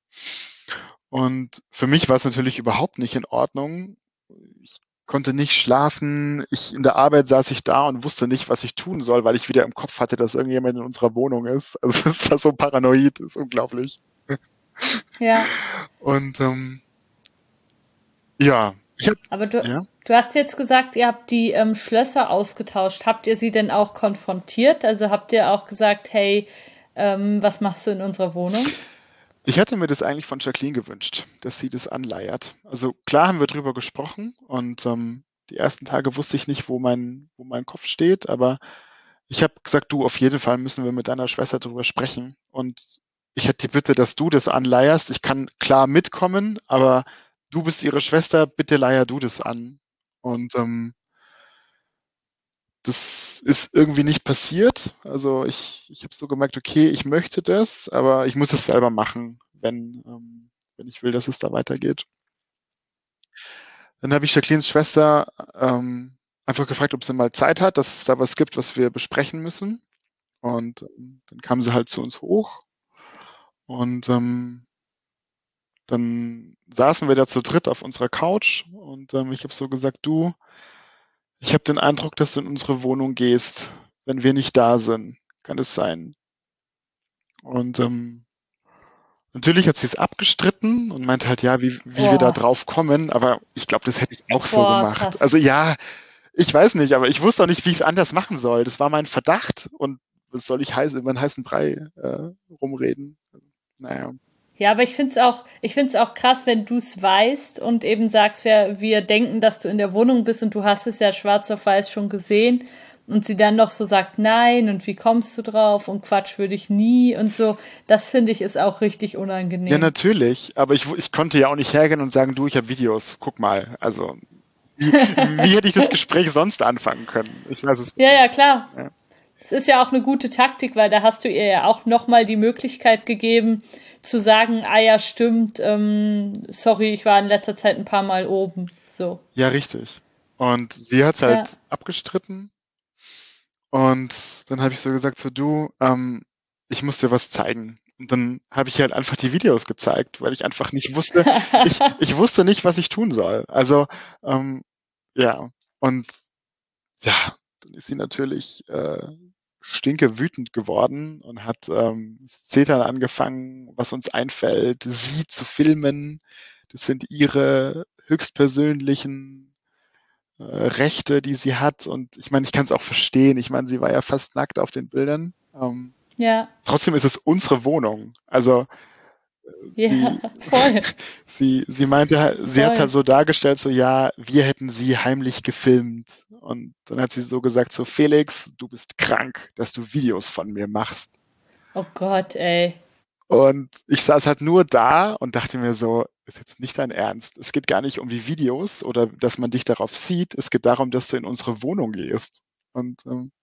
Und für mich war es natürlich überhaupt nicht in Ordnung. Ich konnte nicht schlafen. In der Arbeit saß ich da und wusste nicht, was ich tun soll, weil ich wieder im Kopf hatte, dass irgendjemand in unserer Wohnung ist. Also das war so paranoid, das ist unglaublich. ja. Und ja, Aber du, ja, du hast jetzt gesagt, ihr habt die Schlösser ausgetauscht. Habt ihr sie denn auch konfrontiert? Also habt ihr auch gesagt, hey, was machst du in unserer Wohnung? ich hätte mir das eigentlich von Jacqueline gewünscht, dass sie das anleiert. Also klar haben wir drüber gesprochen und die ersten Tage wusste ich nicht, wo mein Kopf steht, aber ich habe gesagt, du, auf jeden Fall müssen wir mit deiner Schwester drüber sprechen. Und ich hätte die Bitte, dass du das anleierst. Ich kann klar mitkommen, aber du bist ihre Schwester, bitte leier du das an. Und das ist irgendwie nicht passiert. Also ich habe so gemerkt, okay, ich möchte das, aber ich muss es selber machen, wenn ich will, dass es da weitergeht. Dann habe ich Jacquelines Schwester einfach gefragt, ob sie mal Zeit hat, dass es da was gibt, was wir besprechen müssen. Und dann kam sie halt zu uns hoch und dann saßen wir da zu dritt auf unserer Couch und ich habe so gesagt, du, ich habe den Eindruck, dass du in unsere Wohnung gehst, wenn wir nicht da sind. Kann es sein? Und natürlich hat sie es abgestritten und meinte halt, ja, wie wir da Boah, drauf kommen, aber ich glaube, das hätte ich auch so boah, gemacht. krass. Also ja, ich weiß nicht, aber ich wusste auch nicht, wie ich es anders machen soll. Das war mein Verdacht und was soll ich über einen heißen Brei rumreden? Naja. Ja, aber ich find's auch krass, wenn du es weißt und eben sagst, wir denken, dass du in der Wohnung bist und du hast es ja schwarz auf weiß schon gesehen und sie dann noch so sagt, nein und wie kommst du drauf und Quatsch würde ich nie und so. Das finde ich ist auch richtig Ja, unangenehm. natürlich, aber ich konnte ja auch nicht hergehen und sagen, du, ich habe Videos, guck mal. Also, wie hätte ich das Gespräch sonst anfangen können? Ich weiß es Ja, ja, klar. nicht. Ja. Es ist ja auch eine gute Taktik, weil da hast du ihr ja auch nochmal die Möglichkeit gegeben, zu sagen, ah ja, stimmt, sorry, ich war in letzter Zeit ein paar Mal oben. So. Ja, richtig. Und sie hat es Ja. halt abgestritten. Und dann habe ich so gesagt, so du, ich muss dir was zeigen. Und dann habe ich ihr halt einfach die Videos gezeigt, weil ich einfach nicht wusste, ich wusste nicht, was ich tun soll. Also, ja. Und ja, dann ist sie natürlich stinkewütend geworden und hat das Zetern angefangen, was uns einfällt, sie zu filmen. Das sind ihre höchstpersönlichen Rechte, die sie hat. Und ich meine, ich kann es auch verstehen. Ich meine, sie war ja fast nackt auf den Bildern. Ja. Trotzdem ist es unsere Wohnung. Also Ja, sie, voll. sie meinte, sie hat es halt Voll. so dargestellt, so ja, wir hätten sie heimlich gefilmt. Und dann hat sie so gesagt, so Felix, du bist krank, dass du Videos von mir machst. Oh Gott, ey. Und ich saß halt nur da und dachte mir so, ist jetzt nicht dein Ernst. Es geht gar nicht um die Videos oder dass man dich darauf sieht. Es geht darum, dass du in unsere Wohnung gehst. Und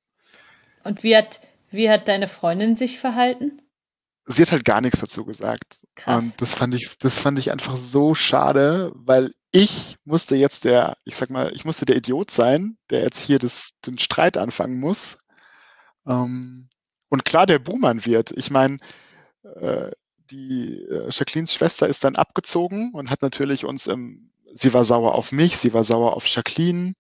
Und wie hat deine Freundin sich verhalten? sie hat halt gar nichts dazu gesagt. Und Krass. das fand ich einfach so schade, weil ich musste jetzt ich sag mal, ich musste der Idiot sein, der jetzt hier den Streit anfangen muss. Ähm, und klar, der Buhmann wird. Ich meine, äh, Jacquelines Schwester ist dann abgezogen und hat natürlich sie war sauer auf mich, sie war sauer auf Jacqueline.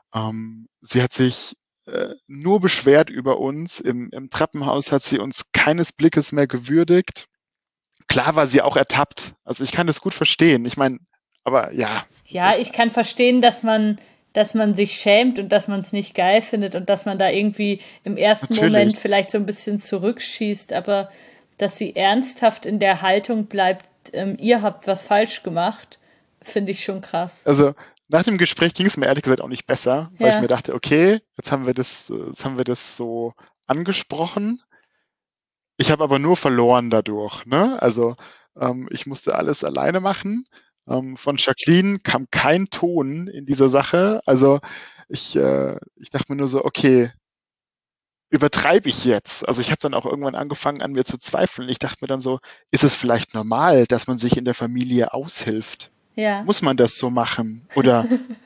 Sie hat sich nur beschwert über uns. Im Treppenhaus hat sie uns keines Blickes mehr gewürdigt. Klar war sie auch ertappt. Also ich kann das gut verstehen. Ich meine, aber ja, wie soll Ja, ich ich sagen? kann verstehen, dass man sich schämt und dass man es nicht geil findet und dass man da irgendwie im ersten Natürlich. Moment vielleicht so ein bisschen zurückschießt, aber dass sie ernsthaft in der Haltung bleibt, ihr habt was falsch gemacht, finde ich schon krass. Also nach dem Gespräch ging es mir ehrlich gesagt auch nicht besser, weil ich mir Ja, dachte, okay, jetzt haben wir das so angesprochen. Ich habe aber nur verloren dadurch, ne? Also, ich musste alles alleine machen. Von Jacqueline kam kein Ton in dieser Sache. Also, ich dachte mir nur so: „Okay, übertreibe ich jetzt?“ Also, ich habe dann auch irgendwann angefangen, an mir zu zweifeln. Ich dachte mir dann so: „Ist es vielleicht normal, dass man sich in der Familie aushilft? ja. Muss man das so machen?“ Oder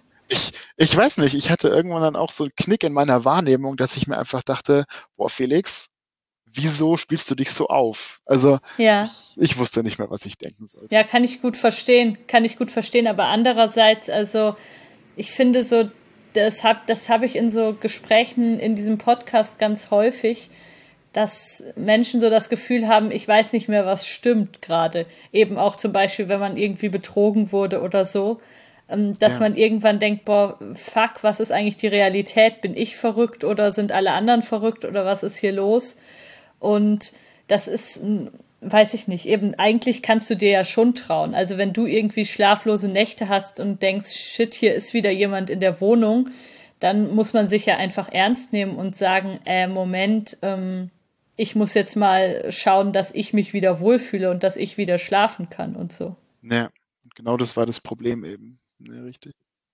ich weiß nicht, ich hatte irgendwann dann auch so 'n Knick in meiner Wahrnehmung, dass ich mir einfach dachte: „Boah, Felix, wieso spielst du dich so auf?“ Also, Ja, ich wusste nicht mehr, was ich denken ja, sollte. kann ich gut verstehen, aber andererseits, also ich finde so, das hab ich in so Gesprächen in diesem Podcast ganz häufig, dass Menschen so das Gefühl haben, ich weiß nicht mehr, was stimmt gerade. Eben auch zum Beispiel, wenn man irgendwie betrogen wurde oder so, dass Ja, man irgendwann denkt, boah, fuck, was ist eigentlich die Realität? Bin ich verrückt oder sind alle anderen verrückt oder was ist hier los? Und das ist, weiß ich nicht, eben eigentlich kannst du dir ja schon trauen. Also wenn du irgendwie schlaflose Nächte hast und denkst, shit, hier ist wieder jemand in der Wohnung, dann muss man sich ja einfach ernst nehmen und sagen, Moment, ich muss jetzt mal schauen, dass ich mich wieder wohlfühle und dass ich wieder schlafen kann und so. ja. Und genau das war das Problem eben. Ja, richtig.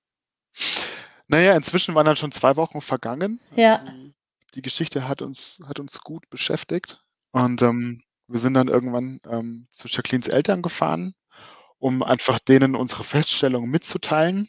Na ja, inzwischen waren dann schon 2 Wochen vergangen. Also, Ja, die Geschichte hat uns gut beschäftigt. Und, wir sind dann irgendwann, zu Jacquelines Eltern gefahren, um einfach denen unsere Feststellung mitzuteilen.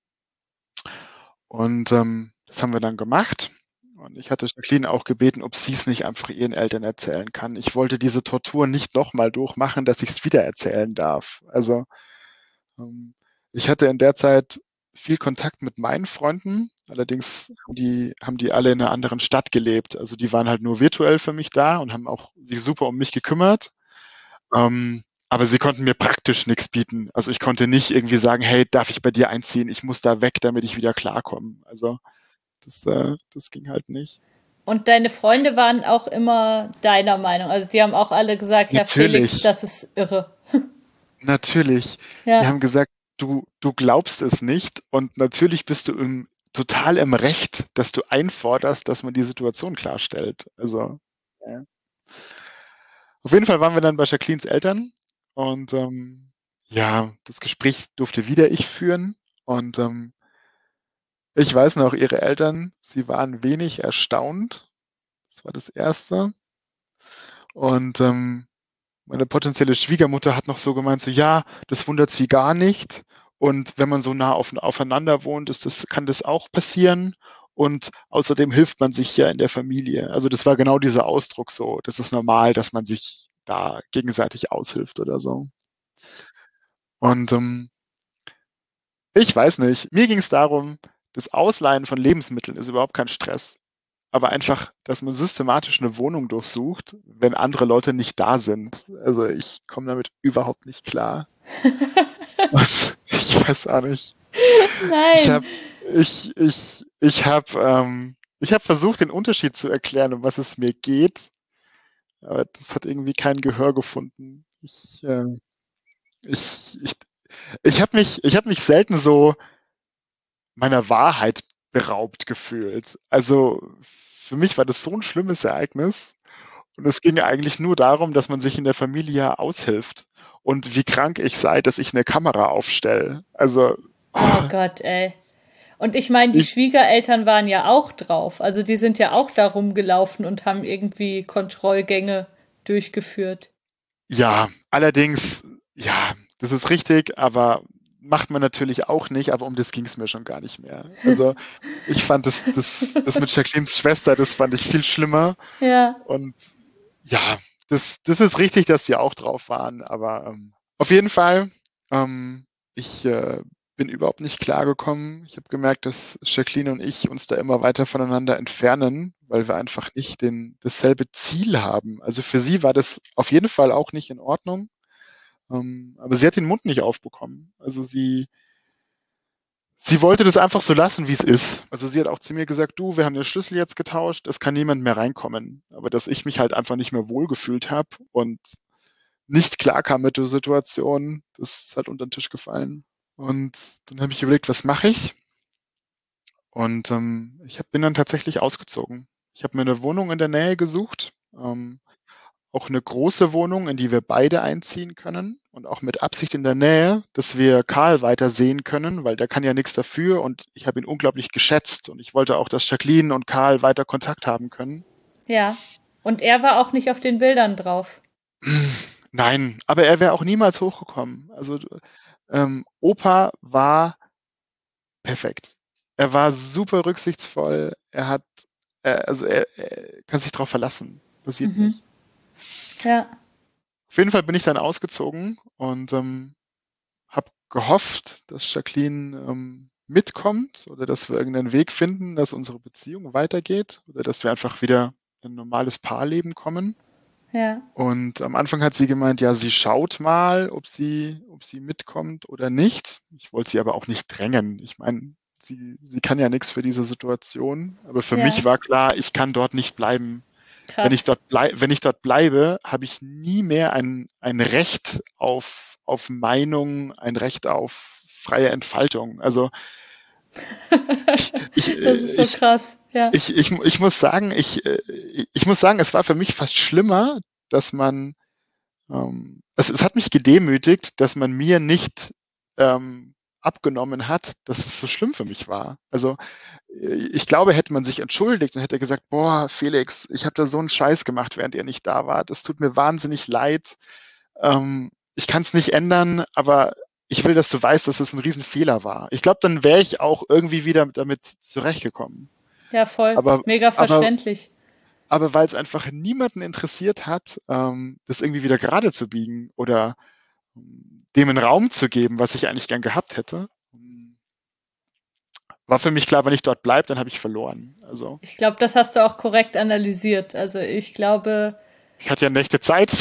Und, das haben wir dann gemacht. Und ich hatte Jacqueline auch gebeten, ob sie's nicht einfach ihren Eltern erzählen kann. Ich wollte diese Tortur nicht noch mal durchmachen, dass ich's wieder erzählen darf. Also, ähm, ich hatte in der Zeit viel Kontakt mit meinen Freunden, allerdings haben die alle in 'ner anderen Stadt gelebt. Also, die waren halt nur virtuell für mich da und haben auch sich super um mich gekümmert. Aber sie konnten mir praktisch nix bieten. Also, ich konnte nicht irgendwie sagen: „Hey, darf ich bei dir einziehen? Ich muss da weg, damit ich wieder klarkomme.“ Also, das ging halt nicht. Und deine Freunde waren auch immer deiner Meinung. Also die haben auch alle gesagt, ja, Felix, Natürlich, das ist irre. natürlich. Die Ja. haben gesagt, du glaubst es nicht und natürlich bist du total im Recht, dass du einforderst, dass man die Situation klarstellt. Also, ja. Auf jeden Fall waren wir dann bei Jacquelines Eltern und ja, das Gespräch durfte wieder ich führen und ich weiß noch, ihre Eltern, sie waren wenig erstaunt. Das war das Erste. Und meine potenzielle Schwiegermutter hat noch so gemeint, so ja, das wundert sie gar nicht. Und wenn man so nah aufeinander wohnt, kann das auch passieren. Und außerdem hilft man sich ja in der Familie. Also das war genau dieser Ausdruck so. Das ist normal, dass man sich da gegenseitig aushilft oder so. Und ich weiß nicht, mir ging es darum, das Ausleihen von Lebensmitteln ist überhaupt kein Stress. Aber einfach, dass man systematisch eine Wohnung durchsucht, wenn andere Leute nicht da sind. Also ich komme damit überhaupt nicht klar. Und ich weiß auch nicht. Ich Nein. habe ich habe versucht, den Unterschied zu erklären, um was es mir geht, aber das hat irgendwie kein Gehör gefunden. Ich, ich, ich habe mich selten so meiner Wahrheit beraubt gefühlt. Also für mich war das so ein schlimmes Ereignis. Und es ging eigentlich nur darum, dass man sich in der Familie aushilft und wie krank ich sei, dass ich eine Kamera aufstelle. Also, Oh oh, Gott, ey. Und ich meine, die ich, Schwiegereltern waren ja auch drauf. Also die sind ja auch da rumgelaufen und haben irgendwie Kontrollgänge durchgeführt. ja, allerdings, ja, das ist richtig, aber macht man natürlich auch nicht, aber um das ging es mir schon gar nicht mehr. Also ich fand das mit Jacquelines Schwester, das fand ich viel schlimmer. Ja. Und ja, das ist richtig, dass sie auch drauf waren, aber auf jeden Fall, ich bin überhaupt nicht klargekommen. Ich habe gemerkt, dass Jacqueline und ich uns da immer weiter voneinander entfernen, weil wir einfach nicht dasselbe Ziel haben. Also für sie war das auf jeden Fall auch nicht in Ordnung, aber sie hat den Mund nicht aufbekommen. Also sie wollte das einfach so lassen, wie es ist. Also sie hat auch zu mir gesagt, du, wir haben den Schlüssel jetzt getauscht, es kann niemand mehr reinkommen. Aber dass ich mich halt einfach nicht mehr wohlgefühlt habe und nicht klarkam mit der Situation, das ist halt unter den Tisch gefallen. Und dann habe ich überlegt, was mache ich? Und bin dann tatsächlich ausgezogen. Ich habe mir eine Wohnung in der Nähe gesucht, auch eine große Wohnung, in die wir beide einziehen können und auch mit Absicht in der Nähe, dass wir Karl weiter sehen können, weil der kann ja nichts dafür und ich habe ihn unglaublich geschätzt und ich wollte auch, dass Jacqueline und Karl weiter Kontakt haben können. Ja. Und er war auch nicht auf den Bildern drauf. Nein, aber er wäre auch niemals hochgekommen. Also Opa war perfekt. Er war super rücksichtsvoll. Er kann sich darauf verlassen. Passiert Mhm. nicht. Ja. Auf jeden Fall bin ich dann ausgezogen und habe gehofft, dass Jacqueline mitkommt oder dass wir irgendeinen Weg finden, dass unsere Beziehung weitergeht oder dass wir einfach wieder in ein normales Paarleben kommen. Ja. Und am Anfang hat sie gemeint, ja, sie schaut mal, ob sie mitkommt oder nicht. Ich wollte sie aber auch nicht drängen. Ich meine, sie kann ja nichts für diese Situation. Aber für mich Ja. war klar, ich kann dort nicht bleiben. Krass. Wenn ich dort bleibe, habe ich nie mehr ein Recht auf Meinung, ein Recht auf freie Entfaltung. Also ich, Das ist so ich, krass. Ja. ich muss sagen, ich muss sagen, es war für mich fast schlimmer, dass man es hat mich gedemütigt, dass man mir nicht abgenommen hat, dass es so schlimm für mich war. Also ich glaube, hätte man sich entschuldigt und hätte gesagt, boah, Felix, ich habe da so einen Scheiß gemacht, während ihr nicht da wart. Es tut mir wahnsinnig leid. Ich kann es nicht ändern, aber ich will, dass du weißt, dass es ein Riesenfehler war. Ich glaube, dann wäre ich auch irgendwie wieder damit zurechtgekommen. Ja, voll. Aber, Mega aber verständlich. aber weil es einfach niemanden interessiert hat, das irgendwie wieder gerade zu biegen oder dem einen Raum zu geben, was ich eigentlich gern gehabt hätte, war für mich klar, wenn ich dort bleibe, dann habe ich verloren. Also Ich glaube, das hast du auch korrekt analysiert. Also ich glaube, ich hatte ja Nächte Zeit.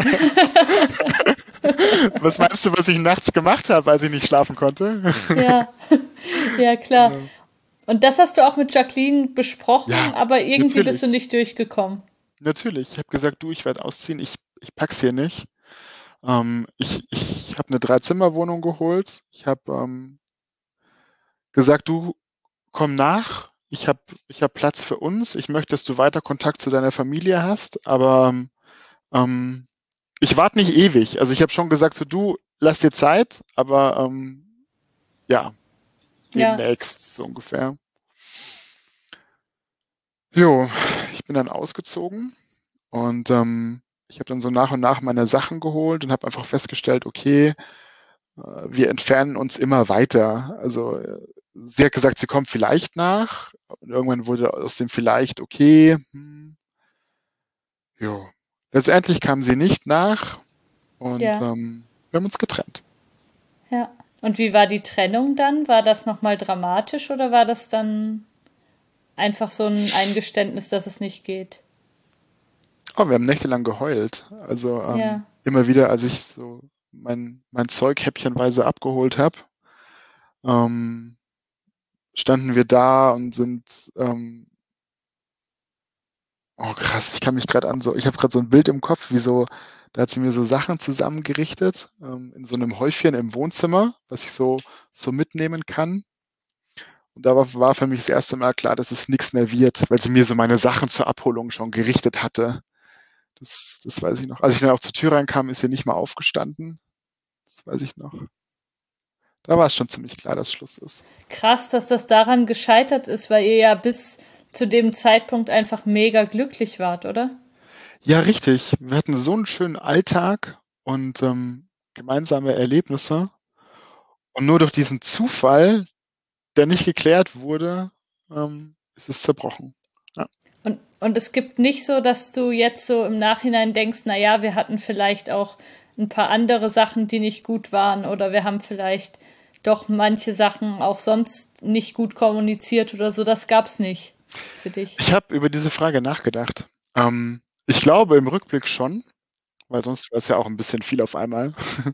Was meinst du, was ich nachts gemacht habe, als ich nicht schlafen konnte? ja, ja klar. Genau. Und das hast du auch mit Jacqueline besprochen, Ja, aber irgendwie bist du natürlich. nicht durchgekommen. Natürlich. Ich habe gesagt, du, ich werde ausziehen, ich pack's hier nicht. Ich habe eine Dreizimmerwohnung geholt. Ich habe gesagt, du komm nach. Ich hab Platz für uns. Ich möchte, dass du weiter Kontakt zu deiner Familie hast, aber ähm, ich warte nicht ewig. Also ich habe schon gesagt, so du, lass dir Zeit, aber ja, Ja, demnächst so ungefähr. Jo, ich bin dann ausgezogen und ich habe dann so nach und nach meine Sachen geholt und habe einfach festgestellt, okay, wir entfernen uns immer weiter. Also sie hat gesagt, sie kommt vielleicht nach. Und irgendwann wurde aus dem vielleicht okay. Jo. Letztendlich kam sie nicht nach und ja, wir haben uns getrennt. ja. Und wie war die Trennung dann? War das nochmal dramatisch oder war das dann einfach so ein Eingeständnis, dass es nicht geht? Oh, wir haben nächtelang geheult. Also Ja, immer wieder, als ich so mein Zeug häppchenweise abgeholt habe, ähm, standen wir da und sind oh krass, ich kann mich gerade an so, ich habe gerade so ein Bild im Kopf, wie so, da hat sie mir so Sachen zusammengerichtet, in so einem Häufchen im Wohnzimmer, was ich so mitnehmen kann. Und da war für mich das erste Mal klar, dass es nichts mehr wird, weil sie mir so meine Sachen zur Abholung schon gerichtet hatte. Das weiß ich noch. Als ich dann auch zur Tür reinkam, ist sie nicht mal aufgestanden. Das weiß ich noch. Da war es schon ziemlich klar, dass Schluss ist. krass, dass das daran gescheitert ist, weil ihr ja bis zu dem Zeitpunkt einfach mega glücklich wart, oder? Ja, richtig. Wir hatten so einen schönen Alltag und gemeinsame Erlebnisse. Und nur durch diesen Zufall, der nicht geklärt wurde, ist es zerbrochen. Ja. Und es gibt nicht so, dass du jetzt so im Nachhinein denkst, na ja, wir hatten vielleicht auch ein paar andere Sachen, die nicht gut waren oder wir haben vielleicht doch manche Sachen auch sonst nicht gut kommuniziert oder so. Das gab's nicht für dich. Ich habe über diese Frage nachgedacht. Ich glaube im Rückblick schon, weil sonst wäre es ja auch ein bisschen viel auf einmal.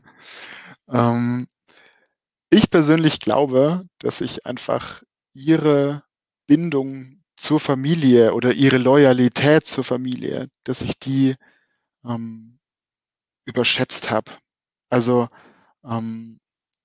ähm, Ich persönlich glaube, dass ich einfach ihre Bindung zur Familie oder ihre Loyalität zur Familie, dass ich die ähm, überschätzt habe. Also ähm,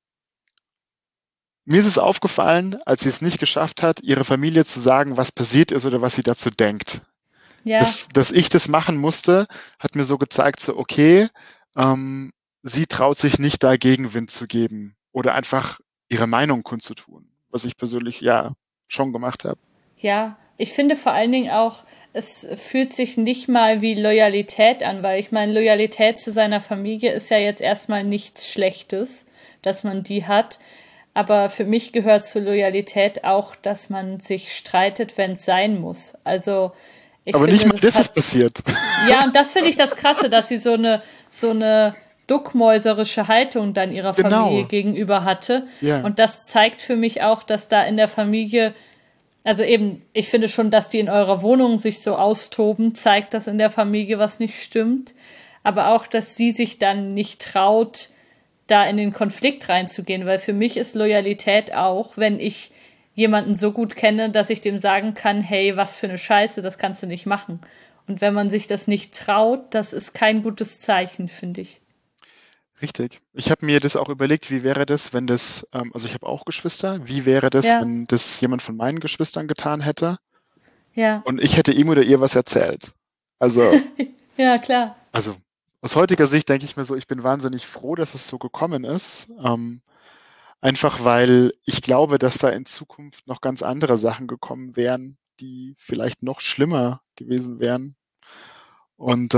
mir ist es aufgefallen, als sie es nicht geschafft hat, ihrer Familie zu sagen, was passiert ist oder was sie dazu denkt. Ja, Dass ich das machen musste, hat mir so gezeigt, so okay, ähm, sie traut sich nicht, da Gegenwind zu geben oder einfach ihre Meinung kundzutun, was ich persönlich ja schon gemacht habe. ja. Ich finde vor allen Dingen auch, es fühlt sich nicht mal wie Loyalität an, weil ich meine, Loyalität zu seiner Familie ist ja jetzt erstmal nichts Schlechtes, dass man die hat. Aber für mich gehört zur Loyalität auch, dass man sich streitet, wenn es sein muss. Also ich Aber nicht finde, mal das das hat, ist passiert. ja, und das finde ich das Krasse, dass sie so eine duckmäuserische Haltung dann ihrer Familie Genau, gegenüber hatte. ja, Und das zeigt für mich auch, dass da in der Familie, also eben, ich finde schon, dass die in eurer Wohnung sich so austoben, zeigt, dass in der Familie was nicht stimmt. Aber auch, dass sie sich dann nicht traut, da in den Konflikt reinzugehen, weil für mich ist Loyalität auch, wenn ich jemanden so gut kenne, dass ich dem sagen kann, hey, was für eine Scheiße, das kannst du nicht machen. Und wenn man sich das nicht traut, das ist kein gutes Zeichen, finde ich. richtig. Ich habe mir das auch überlegt, wie wäre das, wenn das, also ich habe auch Geschwister, wie wäre das, Ja, wenn das jemand von meinen Geschwistern getan hätte ja, und ich hätte ihm oder ihr was erzählt. Also ja, klar. Also aus heutiger Sicht denke ich mir so, ich bin wahnsinnig froh, dass es so gekommen ist. Einfach weil ich glaube, dass da in Zukunft noch ganz andere Sachen gekommen wären, die vielleicht noch schlimmer gewesen wären. Und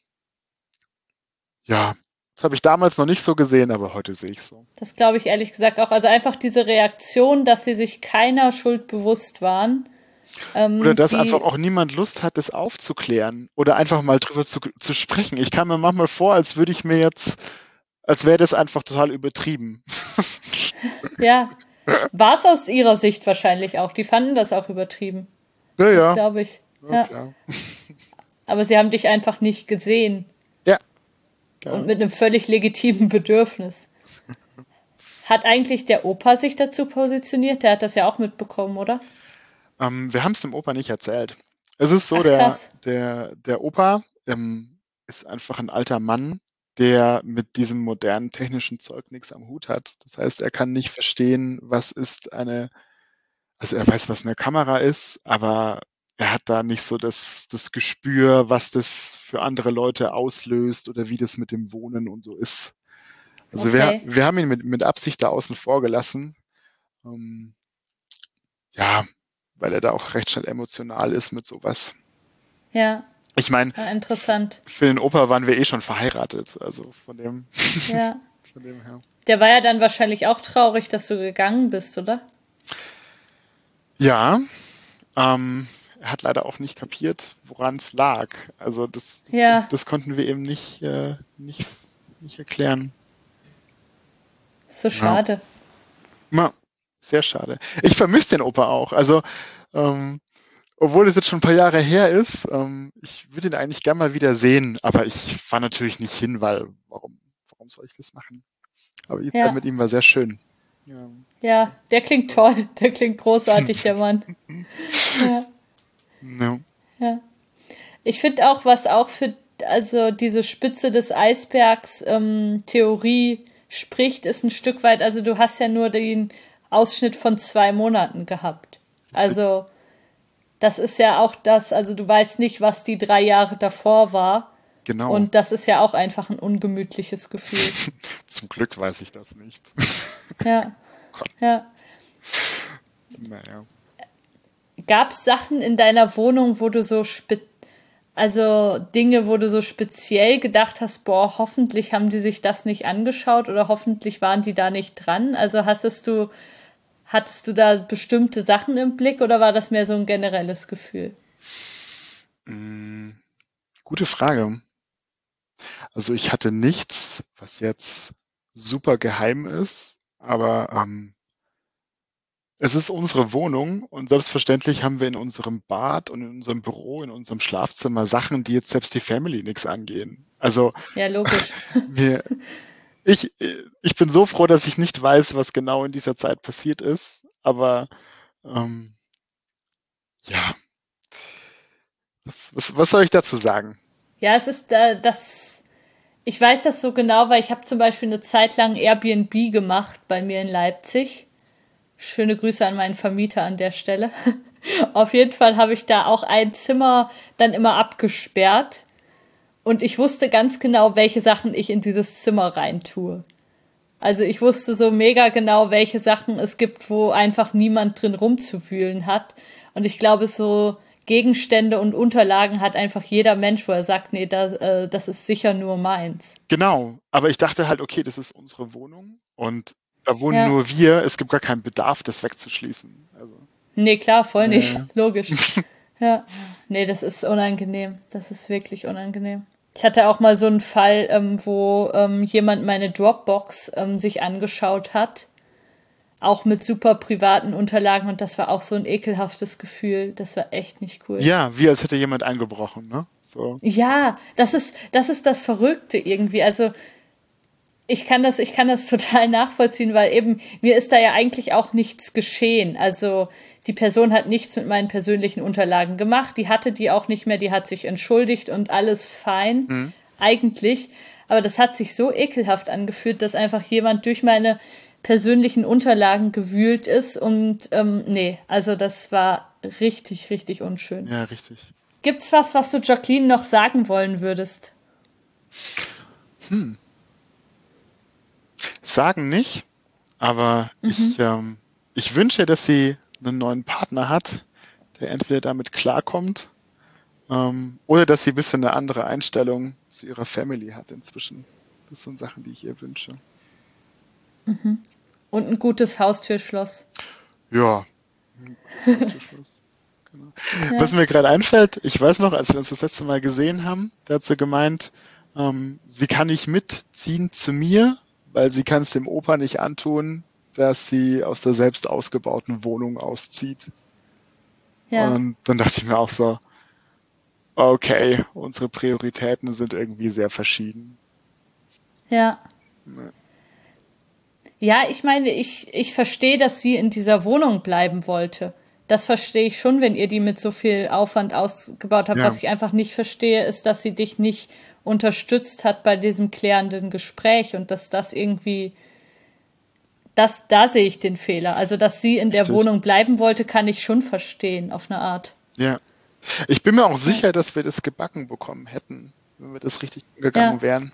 ja, das habe ich damals noch nicht so gesehen, aber heute sehe ich so. Das glaube ich ehrlich gesagt auch. Also einfach diese Reaktion, dass sie sich keiner Schuld bewusst waren, Oder dass einfach die, auch niemand Lust hat, das aufzuklären oder einfach mal drüber zu sprechen. Ich kam mir manchmal vor, als würde ich mir jetzt, als wäre das einfach total übertrieben. ja, war es aus ihrer Sicht wahrscheinlich auch. Die fanden das auch übertrieben. Ja, Das ja, glaube ich. ja, Ja. klar. Aber sie haben dich einfach nicht gesehen Ja, und genau. mit einem völlig legitimen Bedürfnis. Hat eigentlich der Opa sich dazu positioniert? Der hat das ja auch mitbekommen, oder? Wir haben es dem Opa nicht erzählt. Es ist so, Ach, krass. der Opa ist einfach ein alter Mann, der mit diesem modernen technischen Zeug nichts am Hut hat. Das heißt, er kann nicht verstehen, also er weiß, was eine Kamera ist, aber er hat da nicht so das Gespür, was das für andere Leute auslöst oder wie das mit dem Wohnen und so ist. Also Okay. wir haben ihn mit Absicht da außen vor gelassen. Ähm, ja, weil er da auch recht schnell emotional ist mit sowas. Ja, Ich meine, interessant. für den Opa waren wir eh schon verheiratet, also Ja. von dem her. Der war ja dann wahrscheinlich auch traurig, dass du gegangen bist, oder? Ja, er hat leider auch nicht kapiert, woran es lag. Also Ja, das konnten wir ihm nicht erklären. so Ja. schade. Ja, sehr schade. Ich vermisse den Opa auch. Also, ähm, obwohl es jetzt schon ein paar Jahre her ist, ich würde ihn eigentlich gern mal wieder sehen, aber ich fahre natürlich nicht hin, weil warum soll ich das machen? Aber die Zeit Ja, mit ihm war sehr schön. Ja. ja, der klingt toll. Der klingt großartig, der Mann. Ja, Ja. ja. Ich finde auch, was auch für also diese Spitze des Eisbergs Theorie spricht, ist ein Stück weit, also du hast ja nur den Ausschnitt von 2 Monaten gehabt. Also das ist ja auch das, also du weißt nicht, was die 3 Jahre davor war. Genau. Und das ist ja auch einfach ein ungemütliches Gefühl. Zum Glück weiß ich das nicht. Ja, Gott, ja. naja. Gab es Sachen in deiner Wohnung, wo du also Dinge, wo du so speziell gedacht hast, boah, hoffentlich haben die sich das nicht angeschaut oder hoffentlich waren die da nicht dran? Also hattest du da bestimmte Sachen im Blick oder war das mehr so ein generelles Gefühl? Mm, Gute Frage. Also ich hatte nichts, was jetzt super geheim ist, aber es ist unsere Wohnung und selbstverständlich haben wir in unserem Bad und in unserem Büro, in unserem Schlafzimmer Sachen, die jetzt selbst die Family nichts angehen. Also Ja, logisch. mir, ich bin so froh, dass ich nicht weiß, was genau in dieser Zeit passiert ist, aber ähm, ja, was soll ich dazu sagen? Ja, es ist ich weiß das so genau, weil ich habe zum Beispiel eine Zeit lang Airbnb gemacht bei mir in Leipzig. Schöne Grüße an meinen Vermieter an der Stelle. Auf jeden Fall habe ich da auch ein Zimmer dann immer abgesperrt und ich wusste ganz genau, welche Sachen ich in dieses Zimmer reintue. Also ich wusste so mega genau, welche Sachen es gibt, wo einfach niemand drin rumzuwühlen hat. Und ich glaube, so Gegenstände und Unterlagen hat einfach jeder Mensch, wo er sagt, nee, das ist sicher nur meins. Genau, aber ich dachte halt, okay, das ist unsere Wohnung und da wohnen Ja. nur wir, es gibt gar keinen Bedarf, das wegzuschließen. Also, Nee, klar, voll nicht. äh, Logisch. Ja. Nee, das ist unangenehm. Das ist wirklich unangenehm. Ich hatte auch mal so einen Fall, wo jemand meine Dropbox sich angeschaut hat, auch mit super privaten Unterlagen und das war auch so ein ekelhaftes Gefühl. Das war echt nicht cool. ja, wie als hätte jemand eingebrochen, ne? So. Ja, das ist das Verrückte irgendwie. Also ich kann das total nachvollziehen, weil eben mir ist da ja eigentlich auch nichts geschehen. Also die Person hat nichts mit meinen persönlichen Unterlagen gemacht, die hatte die auch nicht mehr, die hat sich entschuldigt und alles fein, Mhm. eigentlich. Aber das hat sich so ekelhaft angefühlt, dass einfach jemand durch meine persönlichen Unterlagen gewühlt ist und nee, also das war richtig, richtig unschön. Ja, richtig. Gibt's was du Jacqueline noch sagen wollen würdest? Hm. Sagen nicht, aber ich wünsche, dass sie einen neuen Partner hat, der entweder damit klarkommt, oder dass sie ein bisschen eine andere Einstellung zu ihrer Family hat inzwischen. Das sind Sachen, die ich ihr wünsche. Und ein gutes Haustürschloss. Ja, gutes Haustürschloss. Genau. Was Ja. mir gerade einfällt, ich weiß noch, als wir uns das letzte Mal gesehen haben, da hat sie gemeint, sie kann nicht mitziehen zu mir, weil sie kann es dem Opa nicht antun, dass sie aus der selbst ausgebauten Wohnung auszieht. Ja. Und dann dachte ich mir auch so, okay, unsere Prioritäten sind irgendwie sehr verschieden. Ja. Ne? Ja, ich meine, ich verstehe, dass sie in dieser Wohnung bleiben wollte. das verstehe ich schon, wenn ihr die mit so viel Aufwand ausgebaut habt. Ja. Was ich einfach nicht verstehe, ist, dass sie dich nicht unterstützt hat bei diesem klärenden Gespräch und dass das irgendwie, da sehe ich den Fehler. Also, dass sie in der Richtig. Wohnung bleiben wollte, kann ich schon verstehen, auf eine Art. Ja. Ich bin mir auch sicher, dass wir das gebacken bekommen hätten, wenn wir das richtig angegangen Ja. wären.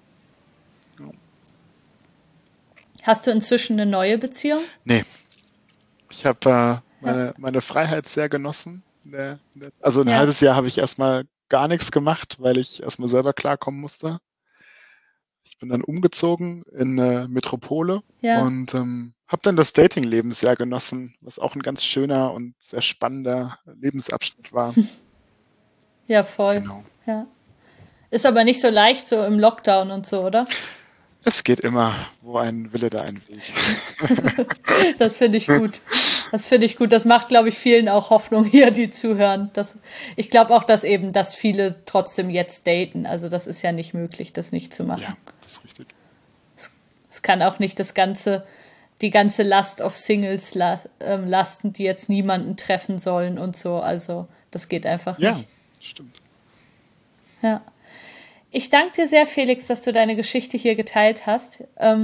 Hast du inzwischen eine neue Beziehung? Nee. Ich habe meine Freiheit sehr genossen. Also ein Ja. halbes Jahr habe ich erstmal gar nichts gemacht, weil ich erstmal selber klarkommen musste. Ich bin dann umgezogen in eine Metropole Ja. und habe dann das Datingleben sehr genossen, was auch ein ganz schöner und sehr spannender Lebensabschnitt war. Ja, voll. Genau. Ja. Ist aber nicht so leicht so im Lockdown und so, oder? Es geht immer, wo ein Wille, da ein Weg. Das finde ich gut. Das finde ich gut. Das macht, glaube ich, vielen auch Hoffnung hier, die zuhören. Ich glaube auch, dass viele trotzdem jetzt daten. Also das ist ja nicht möglich, das nicht zu machen. Ja, das ist richtig. Es kann auch nicht die ganze Last auf Singles lasten, die jetzt niemanden treffen sollen und so. Also das geht einfach Ja, nicht. stimmt. Ja. Ich danke dir sehr, Felix, dass du deine Geschichte hier geteilt hast.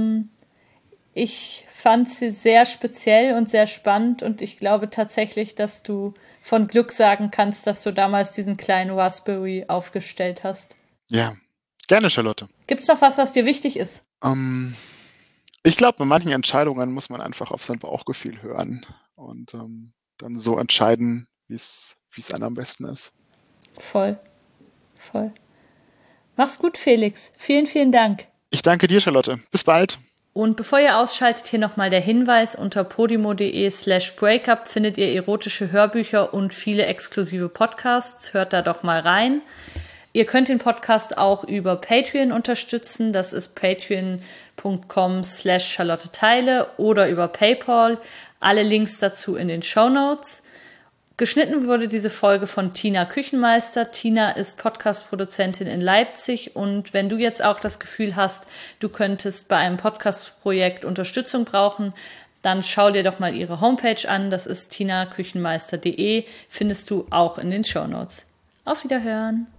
Ich fand sie sehr speziell und sehr spannend und ich glaube tatsächlich, dass du von Glück sagen kannst, dass du damals diesen kleinen Raspberry aufgestellt hast. Ja, gerne, Charlotte. Gibt es noch was dir wichtig ist? Ich glaube, bei manchen Entscheidungen muss man einfach auf sein Bauchgefühl hören und dann so entscheiden, wie es einem am besten ist. Voll. Mach's gut, Felix. Vielen, vielen Dank. Ich danke dir, Charlotte. Bis bald. Und bevor ihr ausschaltet, hier nochmal der Hinweis: unter podimo.de/breakup findet ihr erotische Hörbücher und viele exklusive Podcasts. Hört da doch mal rein. Ihr könnt den Podcast auch über Patreon unterstützen. Das ist patreon.com/Charlotte Theile oder über PayPal. Alle Links dazu in den Shownotes. Geschnitten wurde diese Folge von Tina Küchenmeister. Tina ist Podcast-Produzentin in Leipzig und wenn du jetzt auch das Gefühl hast, du könntest bei einem Podcast-Projekt Unterstützung brauchen, dann schau dir doch mal ihre Homepage an. Das ist tinaküchenmeister.de. Findest du auch in den Shownotes. Auf Wiederhören!